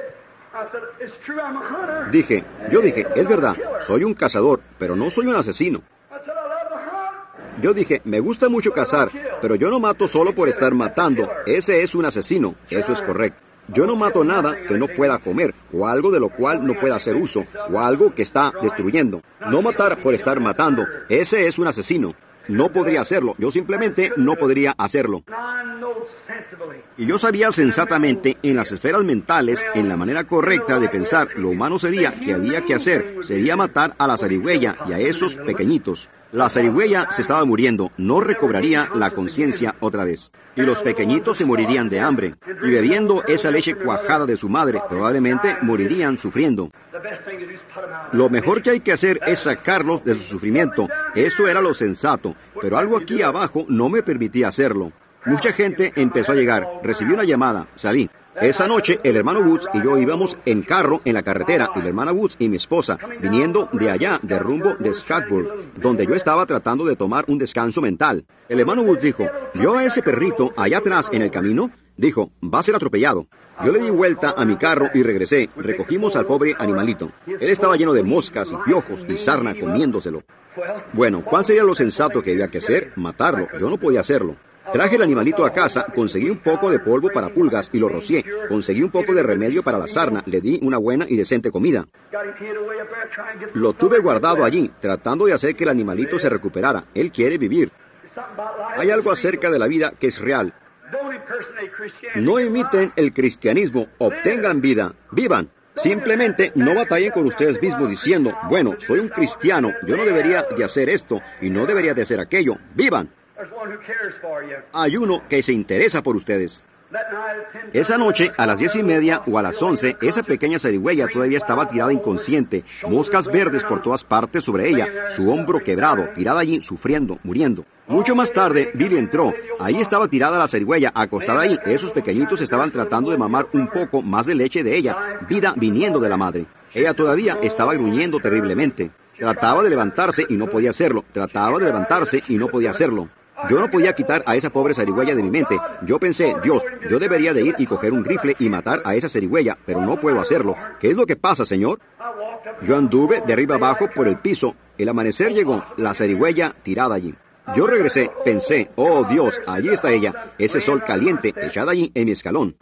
Yo dije, es verdad, soy un cazador, pero no soy un asesino. Yo dije, me gusta mucho cazar, pero yo no mato solo por estar matando. Ese es un asesino, eso es correcto. Yo no mato nada que no pueda comer, o algo de lo cual no pueda hacer uso, o algo que está destruyendo. No matar por estar matando, ese es un asesino. No podría hacerlo, yo simplemente no podría hacerlo. Y yo sabía sensatamente, en las esferas mentales, en la manera correcta de pensar, lo humano sería, que había que hacer, sería matar a la zarigüeya y a esos pequeñitos. La zarigüeya se estaba muriendo, no recobraría la conciencia otra vez. Y los pequeñitos se morirían de hambre, y bebiendo esa leche cuajada de su madre, probablemente morirían sufriendo. Lo mejor que hay que hacer es sacarlos de su sufrimiento. Eso era lo sensato, pero algo aquí abajo no me permitía hacerlo. Mucha gente empezó a llegar, recibí una llamada, salí. Esa noche el hermano Woods y yo íbamos en carro en la carretera, y la hermana Woods y mi esposa, viniendo de allá, de rumbo de Scottsburg, donde yo estaba tratando de tomar un descanso mental. El hermano Woods dijo, ¿vio a ese perrito allá atrás en el camino? Dijo, va a ser atropellado. Yo le di vuelta a mi carro y regresé. Recogimos al pobre animalito. Él estaba lleno de moscas y piojos y sarna comiéndoselo. Bueno, ¿cuál sería lo sensato que había que hacer? Matarlo. Yo no podía hacerlo. Traje el animalito a casa, conseguí un poco de polvo para pulgas y lo rocié. Conseguí un poco de remedio para la sarna, le di una buena y decente comida. Lo tuve guardado allí, tratando de hacer que el animalito se recuperara. Él quiere vivir. Hay algo acerca de la vida que es real. No imiten el cristianismo, obtengan vida, vivan. Simplemente no batallen con ustedes mismos diciendo, bueno, soy un cristiano, yo no debería de hacer esto y no debería de hacer aquello. Vivan. Hay uno que se interesa por ustedes. Esa noche, a las 10:30 o a las 11, esa pequeña zarigüeya todavía estaba tirada inconsciente, moscas verdes por todas partes sobre ella, su hombro quebrado, tirada allí, sufriendo, muriendo. Mucho más tarde, Billy entró. Ahí estaba tirada la zarigüeya, acostada ahí. Esos pequeñitos estaban tratando de mamar un poco más de leche de ella, vida viniendo de la madre. Ella todavía estaba gruñendo terriblemente. Trataba de levantarse y no podía hacerlo. Trataba de levantarse y no podía hacerlo. Yo no podía quitar a esa pobre zarigüeya de mi mente. Yo pensé, Dios, yo debería de ir y coger un rifle y matar a esa zarigüeya, pero no puedo hacerlo. ¿Qué es lo que pasa, Señor? Yo anduve de arriba abajo por el piso. El amanecer llegó, la zarigüeya tirada allí. Yo regresé, pensé, oh Dios, allí está ella, ese sol caliente, echada allí en mi escalón.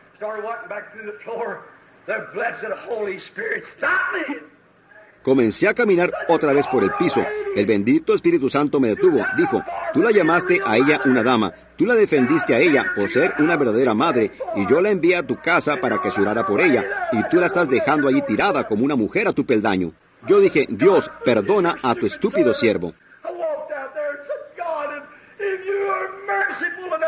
Comencé a caminar otra vez por el piso. El bendito Espíritu Santo me detuvo. Dijo, tú la llamaste a ella una dama. Tú la defendiste a ella por ser una verdadera madre. Y yo la envié a tu casa para que se orara por ella. Y tú la estás dejando allí tirada como una mujer a tu peldaño. Yo dije, Dios, perdona a tu estúpido siervo.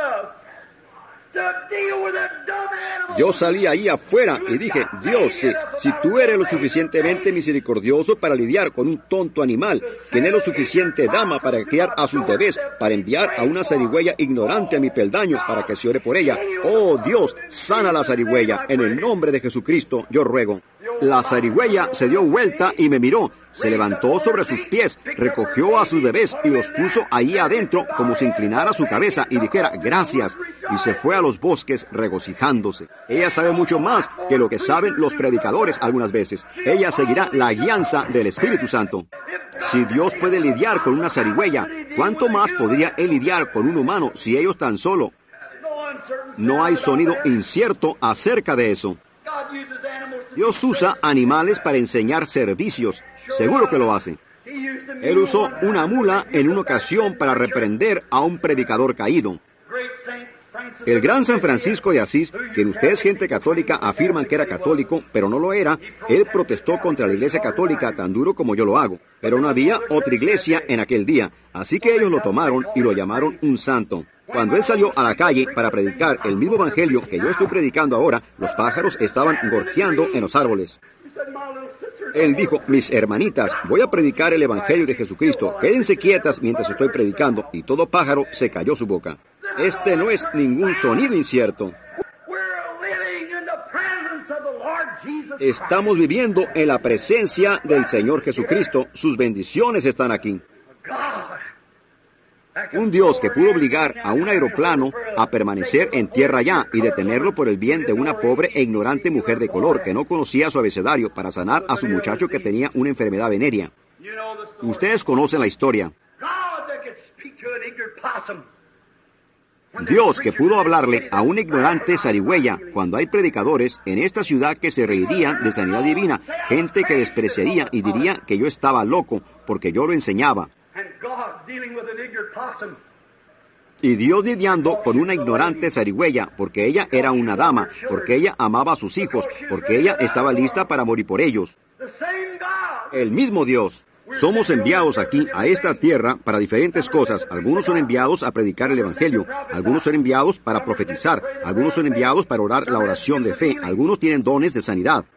Yo salí ahí afuera y dije, Dios, Si tú eres lo suficientemente misericordioso para lidiar con un tonto animal, ¿quién es lo suficiente dama para criar a sus bebés, para enviar a una zarigüeya ignorante a mi peldaño para que se ore por ella? Oh Dios, sana la zarigüeya, en el nombre de Jesucristo, yo ruego. La zarigüeya se dio vuelta y me miró, se levantó sobre sus pies, recogió a sus bebés y los puso ahí adentro como si inclinara su cabeza y dijera gracias, y se fue a los bosques regocijándose. Ella sabe mucho más que lo que saben los predicadores algunas veces. Ella seguirá la guianza del Espíritu Santo. Si Dios puede lidiar con una zarigüeya, ¿cuánto más podría Él lidiar con un humano si ellos tan solo? No hay sonido incierto acerca de eso. Dios usa animales para enseñar servicios. Seguro que lo hace. Él usó una mula en una ocasión para reprender a un predicador caído. El gran San Francisco de Asís, quien ustedes gente católica afirman que era católico, pero no lo era, él protestó contra la iglesia católica tan duro como yo lo hago. Pero no había otra iglesia en aquel día, así que ellos lo tomaron y lo llamaron un santo. Cuando él salió a la calle para predicar el mismo evangelio que yo estoy predicando ahora, los pájaros estaban gorjeando en los árboles. Él dijo, mis hermanitas, voy a predicar el evangelio de Jesucristo, quédense quietas mientras estoy predicando, y todo pájaro se cayó su boca. Este no es ningún sonido incierto. Estamos viviendo en la presencia del Señor Jesucristo, sus bendiciones están aquí. Un Dios que pudo obligar a un aeroplano a permanecer en tierra ya y detenerlo por el bien de una pobre e ignorante mujer de color que no conocía su abecedario para sanar a su muchacho que tenía una enfermedad venérea. Ustedes conocen la historia. Dios que pudo hablarle a un ignorante zarigüeya cuando hay predicadores en esta ciudad que se reirían de sanidad divina, gente que despreciaría y diría que yo estaba loco porque yo lo enseñaba. Y Dios lidiando con una ignorante zarigüeya, porque ella era una dama, porque ella amaba a sus hijos, porque ella estaba lista para morir por ellos. El mismo Dios. Somos enviados aquí a esta tierra para diferentes cosas. Algunos son enviados a predicar el Evangelio, algunos son enviados para profetizar, algunos son enviados para orar la oración de fe, algunos tienen dones de sanidad.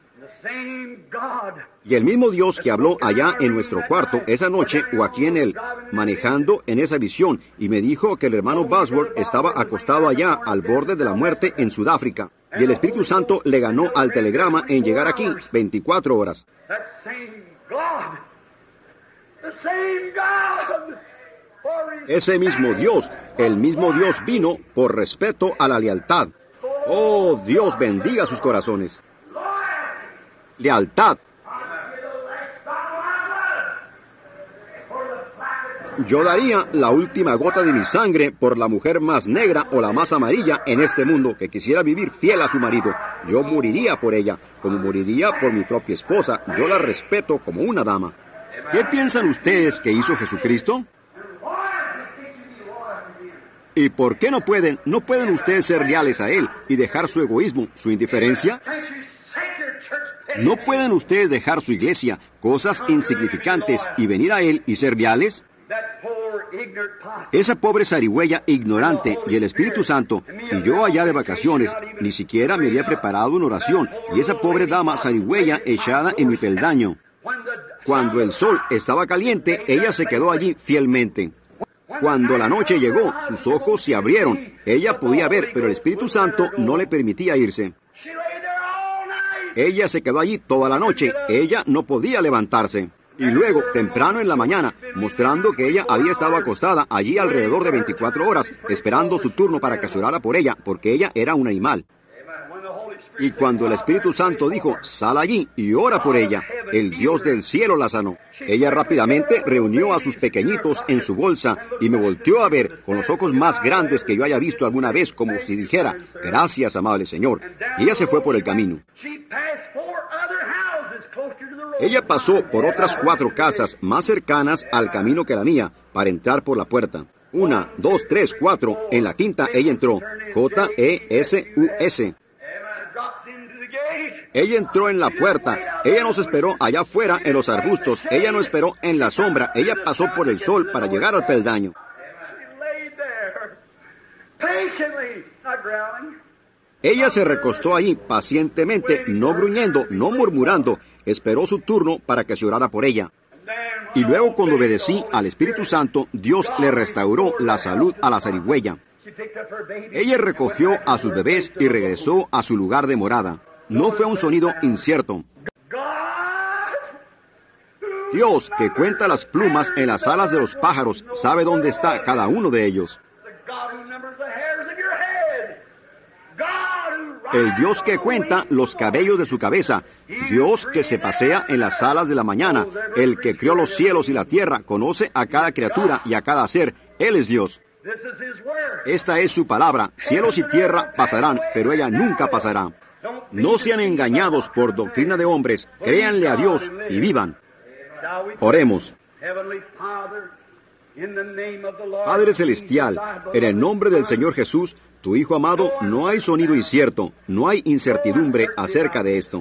Y el mismo Dios que habló allá en nuestro cuarto esa noche o aquí en él, manejando en esa visión, y me dijo que el hermano Bosworth estaba acostado allá al borde de la muerte en Sudáfrica. Y el Espíritu Santo le ganó al telegrama en llegar aquí 24 horas. Ese mismo Dios, el mismo Dios vino por respeto a la lealtad. Oh, Dios bendiga sus corazones. Lealtad. Yo daría la última gota de mi sangre por la mujer más negra o la más amarilla en este mundo que quisiera vivir fiel a su marido. Yo moriría por ella, como moriría por mi propia esposa. Yo la respeto como una dama. ¿Qué piensan ustedes que hizo Jesucristo? ¿Y por qué no pueden ustedes ser leales a Él y dejar su egoísmo, su indiferencia? ¿No pueden ustedes dejar su iglesia, cosas insignificantes, y venir a Él y ser leales? Esa pobre zarigüeya ignorante y el Espíritu Santo, y yo allá de vacaciones, ni siquiera me había preparado una oración, y esa pobre dama zarigüeya echada en mi peldaño. Cuando el sol estaba caliente, ella se quedó allí fielmente. Cuando la noche llegó, sus ojos se abrieron. Ella podía ver, pero el Espíritu Santo no le permitía irse. Ella se quedó allí toda la noche. Ella no podía levantarse. Y luego, temprano en la mañana, mostrando que ella había estado acostada allí alrededor de 24 horas, esperando su turno para que se orara por ella, porque ella era un animal. Y cuando el Espíritu Santo dijo, sal allí y ora por ella, el Dios del cielo la sanó. Ella rápidamente reunió a sus pequeñitos en su bolsa y me volteó a ver con los ojos más grandes que yo haya visto alguna vez, como si dijera, gracias, amable Señor. Y ella se fue por el camino. Ella pasó por otras 4 casas más cercanas al camino que la mía para entrar por la puerta. 1, 2, 3, 4. En la quinta ella entró. J-E-S-U-S. Ella entró en la puerta. Ella nos esperó allá afuera en los arbustos. Ella no esperó en la sombra. Ella pasó por el sol para llegar al peldaño. Ella se recostó ahí pacientemente, no gruñendo, no murmurando, esperó su turno para que se orara por ella. Y luego, cuando obedecí al Espíritu Santo, Dios le restauró la salud a la zarigüeya. Ella recogió a sus bebés y regresó a su lugar de morada. No fue un sonido incierto. Dios, que cuenta las plumas en las alas de los pájaros, sabe dónde está cada uno de ellos. El Dios que cuenta los cabellos de su cabeza, Dios que se pasea en las alas de la mañana, el que creó los cielos y la tierra, conoce a cada criatura y a cada ser. Él es Dios. Esta es su palabra. Cielos y tierra pasarán, pero ella nunca pasará. No sean engañados por doctrina de hombres. Créanle a Dios y vivan. Oremos. Padre Celestial, en el nombre del Señor Jesús, tu Hijo amado, no hay sonido incierto, no hay incertidumbre acerca de esto.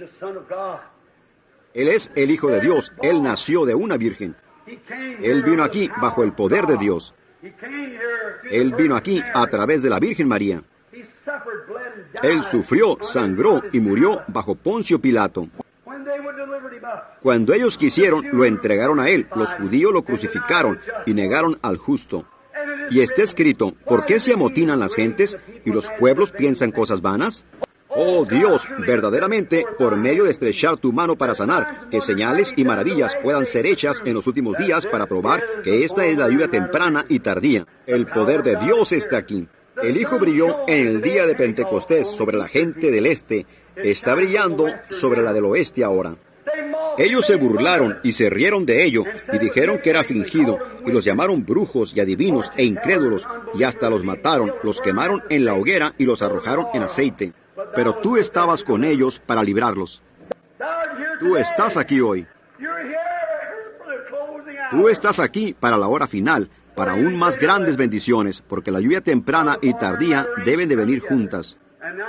Él es el Hijo de Dios, Él nació de una virgen. Él vino aquí bajo el poder de Dios. Él vino aquí a través de la Virgen María. Él sufrió, sangró y murió bajo Poncio Pilato. Cuando ellos quisieron, lo entregaron a él. Los judíos lo crucificaron y negaron al justo. Y está escrito, ¿por qué se amotinan las gentes y los pueblos piensan cosas vanas? Oh Dios, verdaderamente, por medio de estrechar tu mano para sanar, que señales y maravillas puedan ser hechas en los últimos días para probar que esta es la lluvia temprana y tardía. El poder de Dios está aquí. El Hijo brilló en el día de Pentecostés sobre la gente del este. Está brillando sobre la del oeste ahora. Ellos se burlaron y se rieron de ello y dijeron que era fingido y los llamaron brujos y adivinos e incrédulos y hasta los mataron, los quemaron en la hoguera y los arrojaron en aceite. Pero tú estabas con ellos para librarlos. Tú estás aquí hoy. Tú estás aquí para la hora final, para aún más grandes bendiciones, porque la lluvia temprana y tardía deben de venir juntas.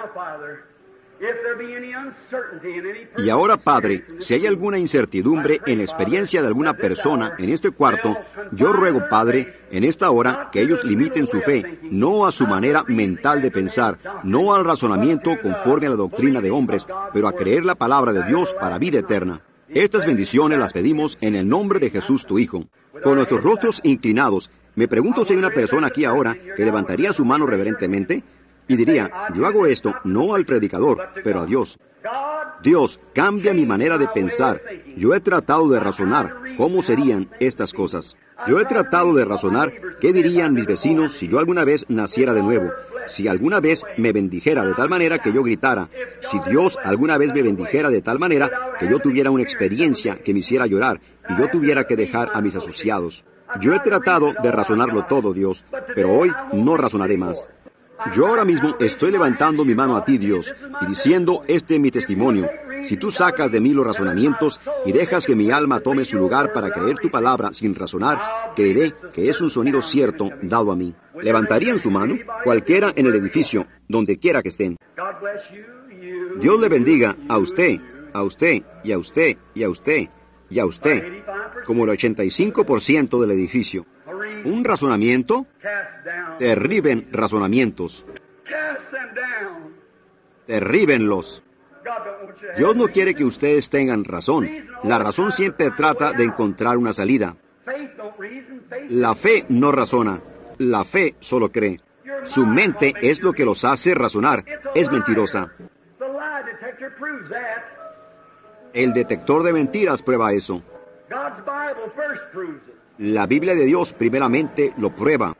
Y ahora, Padre, si hay alguna incertidumbre en la experiencia de alguna persona en este cuarto, yo ruego, Padre, en esta hora, que ellos limiten su fe, no a su manera mental de pensar, no al razonamiento conforme a la doctrina de hombres, pero a creer la palabra de Dios para vida eterna. Estas bendiciones las pedimos en el nombre de Jesús, tu Hijo. Con nuestros rostros inclinados, me pregunto si hay una persona aquí ahora que levantaría su mano reverentemente y diría, yo hago esto no al predicador, pero a Dios. Dios, cambia mi manera de pensar. Yo he tratado de razonar cómo serían estas cosas. Yo he tratado de razonar qué dirían mis vecinos si yo alguna vez naciera de nuevo, si alguna vez me bendijera de tal manera que yo gritara, si Dios alguna vez me bendijera de tal manera que yo tuviera una experiencia que me hiciera llorar y yo tuviera que dejar a mis asociados. Yo he tratado de razonarlo todo, Dios, pero hoy no razonaré más. Yo ahora mismo estoy levantando mi mano a ti, Dios, y diciendo, este es mi testimonio. Si tú sacas de mí los razonamientos y dejas que mi alma tome su lugar para creer tu palabra sin razonar, creeré que es un sonido cierto dado a mí. ¿Levantarían su mano? Cualquiera en el edificio, donde quiera que estén. Dios le bendiga a usted, a usted, y a usted, y a usted, y a usted, como el 85% del edificio. ¿Un razonamiento? Derriben razonamientos. Derríbenlos. Dios no quiere que ustedes tengan razón. La razón siempre trata de encontrar una salida. La fe no razona. La fe solo cree. Su mente es lo que los hace razonar. Es mentirosa. El detector de mentiras prueba eso. La Biblia de Dios primeramente lo prueba.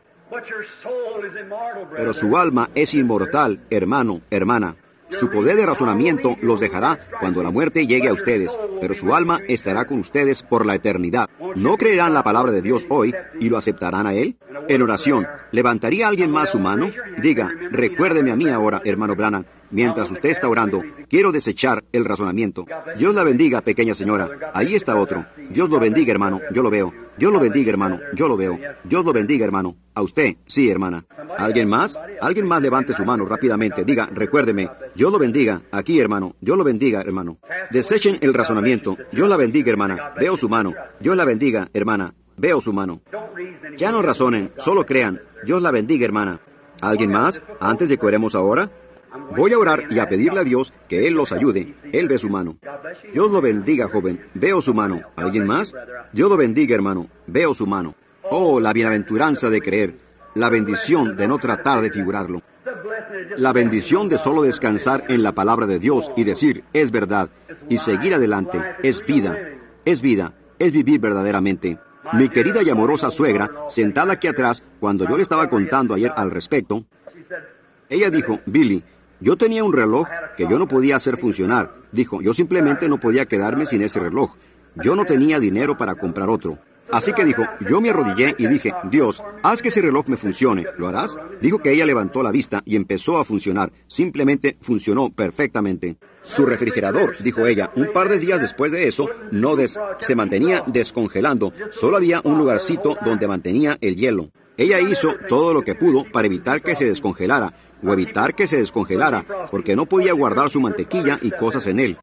Pero su alma es inmortal, hermano, hermana. Su poder de razonamiento los dejará cuando la muerte llegue a ustedes, pero su alma estará con ustedes por la eternidad. ¿No creerán la palabra de Dios hoy y lo aceptarán a Él? En oración, ¿levantaría alguien más su mano? Diga, recuérdeme a mí ahora, hermano Branham. Mientras usted está orando, quiero desechar el razonamiento. Dios la bendiga, pequeña señora. Ahí está otro. Dios lo bendiga, hermano. Yo lo veo. Dios lo bendiga, hermano. Yo lo veo. Dios lo bendiga, hermano. A usted, sí, hermana. ¿Alguien más? Alguien más levante su mano rápidamente. Diga, recuérdeme. Dios lo bendiga. Aquí, hermano. Dios lo bendiga, hermano. Desechen el razonamiento. Dios la bendiga, hermana. Veo su mano. Dios la bendiga, hermana. Veo su mano. Ya no razonen, solo crean. Dios la bendiga, hermana. ¿Alguien más? Antes de que oremos ahora. Voy a orar y a pedirle a Dios que Él los ayude. Él ve su mano. Dios lo bendiga, joven. Veo su mano. ¿Alguien más? Dios lo bendiga, hermano. Veo su mano. Oh, la bienaventuranza de creer. La bendición de no tratar de figurarlo. La bendición de solo descansar en la palabra de Dios y decir, es verdad, y seguir adelante. Es vida. Es vida. Es vivir verdaderamente. Mi querida y amorosa suegra, sentada aquí atrás, cuando yo le estaba contando ayer al respecto, ella dijo, Billy, yo tenía un reloj que yo no podía hacer funcionar. Dijo, yo simplemente no podía quedarme sin ese reloj. Yo no tenía dinero para comprar otro. Así que dijo, yo me arrodillé y dije, Dios, haz que ese reloj me funcione. ¿Lo harás? Dijo que ella levantó la vista y empezó a funcionar. Simplemente funcionó perfectamente. Su refrigerador, dijo ella, un par de días después de eso, se mantenía descongelando. Solo había un lugarcito donde mantenía el hielo. Ella hizo todo lo que pudo para evitar que se descongelara, o evitar que se descongelara, porque no podía guardar su mantequilla y cosas en él.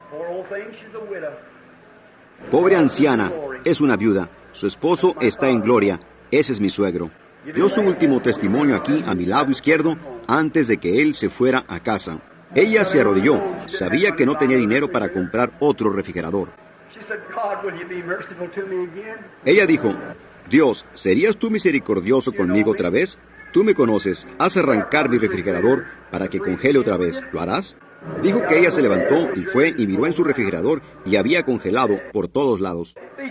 Pobre anciana, es una viuda. Su esposo está en gloria. Ese es mi suegro. Dio su último testimonio aquí a mi lado izquierdo antes de que él se fuera a casa. Ella se arrodilló. Sabía que no tenía dinero para comprar otro refrigerador. Ella dijo, Dios, ¿serías tú misericordioso conmigo otra vez? Tú me conoces. Haz arrancar mi refrigerador para que congele otra vez. ¿Lo harás? Dijo que ella se levantó y fue y miró en su refrigerador y había congelado por todos lados.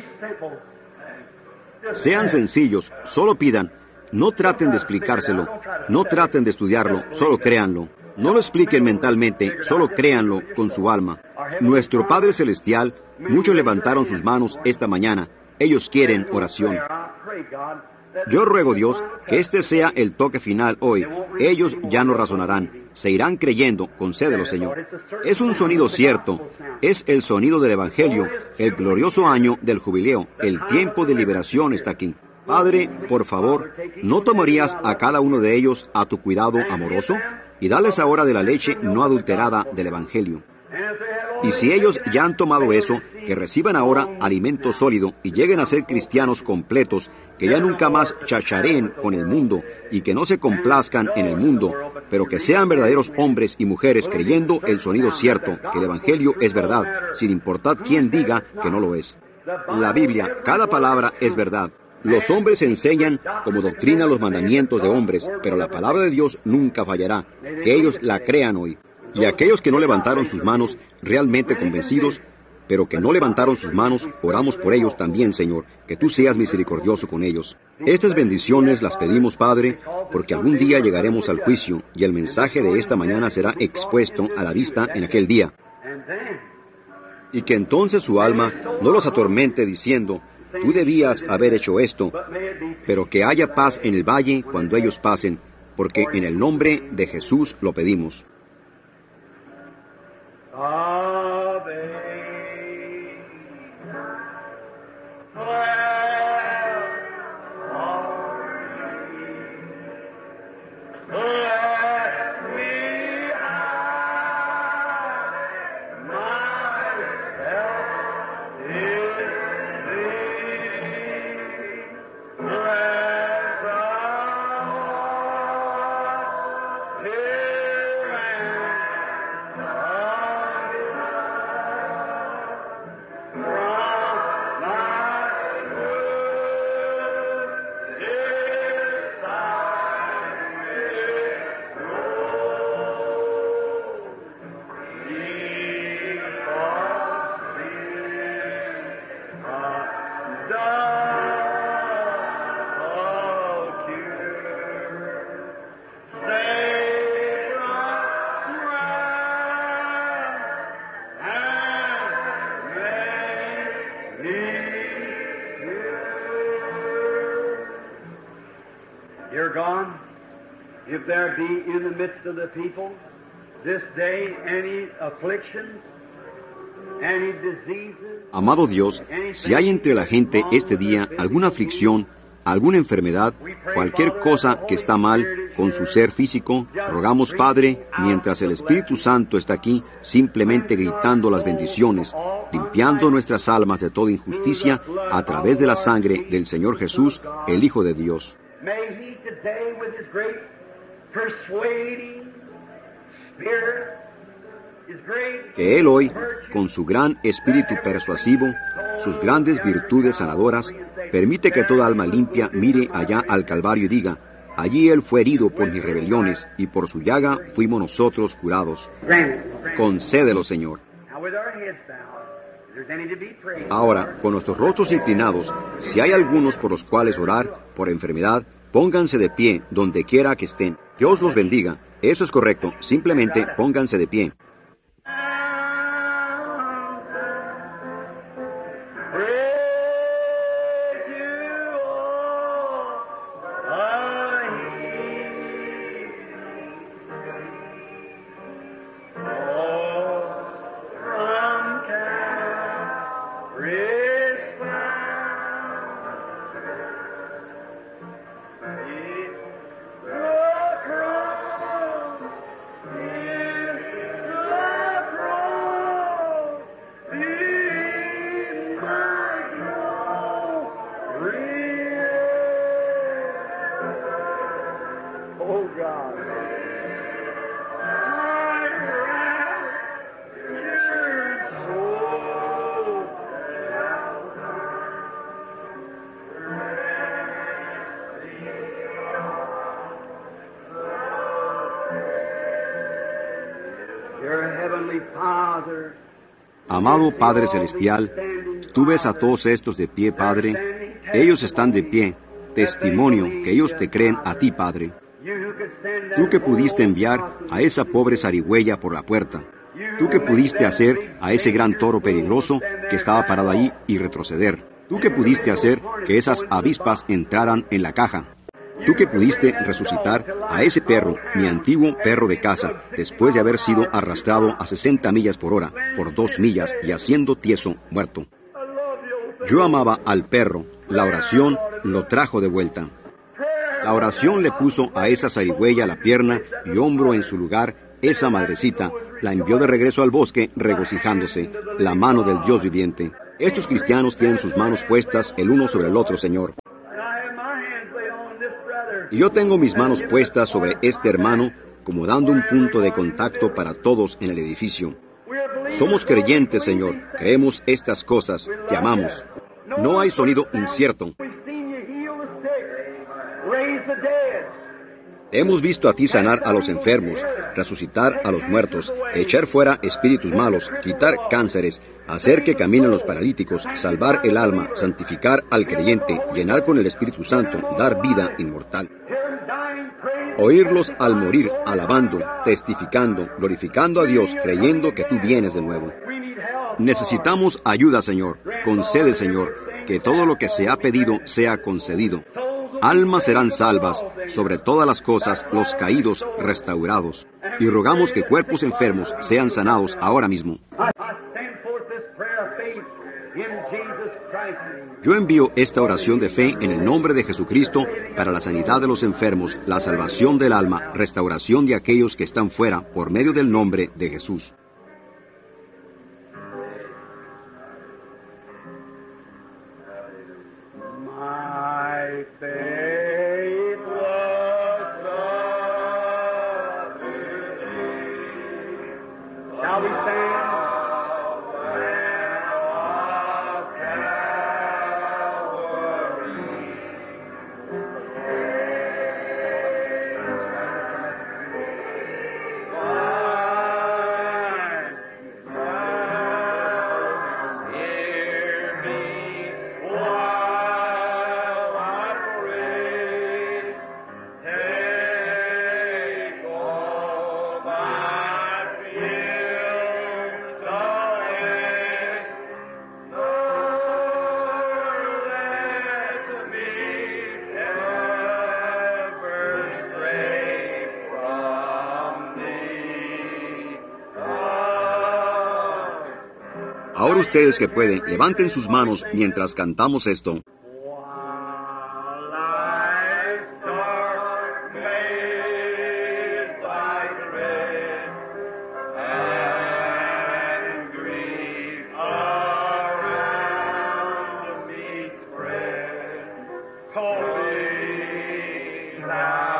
Sean sencillos, solo pidan. No traten de explicárselo, no traten de estudiarlo, solo créanlo. No lo expliquen mentalmente, solo créanlo con su alma. Nuestro Padre Celestial, muchos levantaron sus manos esta mañana. Ellos quieren oración. Yo ruego, Dios, que este sea el toque final hoy. Ellos ya no razonarán, se irán creyendo, concédelo, Señor. Es un sonido cierto, es el sonido del Evangelio, el glorioso año del jubileo, el tiempo de liberación está aquí. Padre, por favor, ¿no tomarías a cada uno de ellos a tu cuidado amoroso? Y dales ahora de la leche no adulterada del Evangelio. Y si ellos ya han tomado eso, que reciban ahora alimento sólido y lleguen a ser cristianos completos, que ya nunca más chachareen con el mundo y que no se complazcan en el mundo, pero que sean verdaderos hombres y mujeres creyendo el sonido cierto, que el Evangelio es verdad, sin importar quién diga que no lo es. La Biblia, cada palabra es verdad. Los hombres enseñan como doctrina los mandamientos de hombres, pero la palabra de Dios nunca fallará. Que ellos la crean hoy. Y aquellos que no levantaron sus manos, realmente convencidos, pero que no levantaron sus manos, oramos por ellos también, Señor, que tú seas misericordioso con ellos. Estas bendiciones las pedimos, Padre, porque algún día llegaremos al juicio, y el mensaje de esta mañana será expuesto a la vista en aquel día. Y que entonces su alma no los atormente diciendo, tú debías haber hecho esto, pero que haya paz en el valle cuando ellos pasen, porque en el nombre de Jesús lo pedimos. Dear God, if there be in the midst of the people this day any afflictions, any diseases. Amado Dios, si hay entre la gente este día alguna aflicción, alguna enfermedad, cualquier cosa que está mal con su ser físico, rogamos, Padre, mientras el Espíritu Santo está aquí, simplemente gritando las bendiciones, limpiando nuestras almas de toda injusticia a través de la sangre del Señor Jesús, el Hijo de Dios. May He today with His great persuading Que Él hoy, con su gran espíritu persuasivo, sus grandes virtudes sanadoras, permite que toda alma limpia mire allá al Calvario y diga: allí Él fue herido por mis rebeliones, y por su llaga fuimos nosotros curados. Concédelo, Señor. Ahora, con nuestros rostros inclinados, si hay algunos por los cuales orar, por enfermedad, pónganse de pie donde quiera que estén. Dios los bendiga. Eso es correcto. Simplemente pónganse de pie. Amado Padre Celestial, tú ves a todos estos de pie, Padre. Ellos están de pie, testimonio que ellos te creen a ti, Padre. Tú que pudiste enviar a esa pobre zarigüeya por la puerta. Tú que pudiste hacer a ese gran toro peligroso que estaba parado ahí y retroceder. Tú que pudiste hacer que esas avispas entraran en la caja. Tú que pudiste resucitar a ese perro, mi antiguo perro de casa, después de haber sido arrastrado a 60 millas por hora, por 2 millas y haciendo tieso, muerto. Yo amaba al perro. La oración lo trajo de vuelta. La oración le puso a esa zarigüeya la pierna y hombro en su lugar. Esa madrecita la envió de regreso al bosque regocijándose, la mano del Dios viviente. Estos cristianos tienen sus manos puestas el uno sobre el otro, Señor. Y yo tengo mis manos puestas sobre este hermano, como dando un punto de contacto para todos en el edificio. Somos creyentes, Señor. Creemos estas cosas. Te amamos. No hay sonido incierto. Hemos visto a ti sanar a los enfermos, resucitar a los muertos, echar fuera espíritus malos, quitar cánceres, hacer que caminen los paralíticos, salvar el alma, santificar al creyente, llenar con el Espíritu Santo, dar vida inmortal. Oírlos al morir, alabando, testificando, glorificando a Dios, creyendo que tú vienes de nuevo. Necesitamos ayuda, Señor. Concede, Señor, que todo lo que se ha pedido sea concedido. Almas serán salvas, sobre todas las cosas, los caídos restaurados. Y rogamos que cuerpos enfermos sean sanados ahora mismo. Yo envío esta oración de fe en el nombre de Jesucristo para la sanidad de los enfermos, la salvación del alma, restauración de aquellos que están fuera, por medio del nombre de Jesús. Ahora ustedes que pueden, levanten sus manos mientras cantamos esto. Now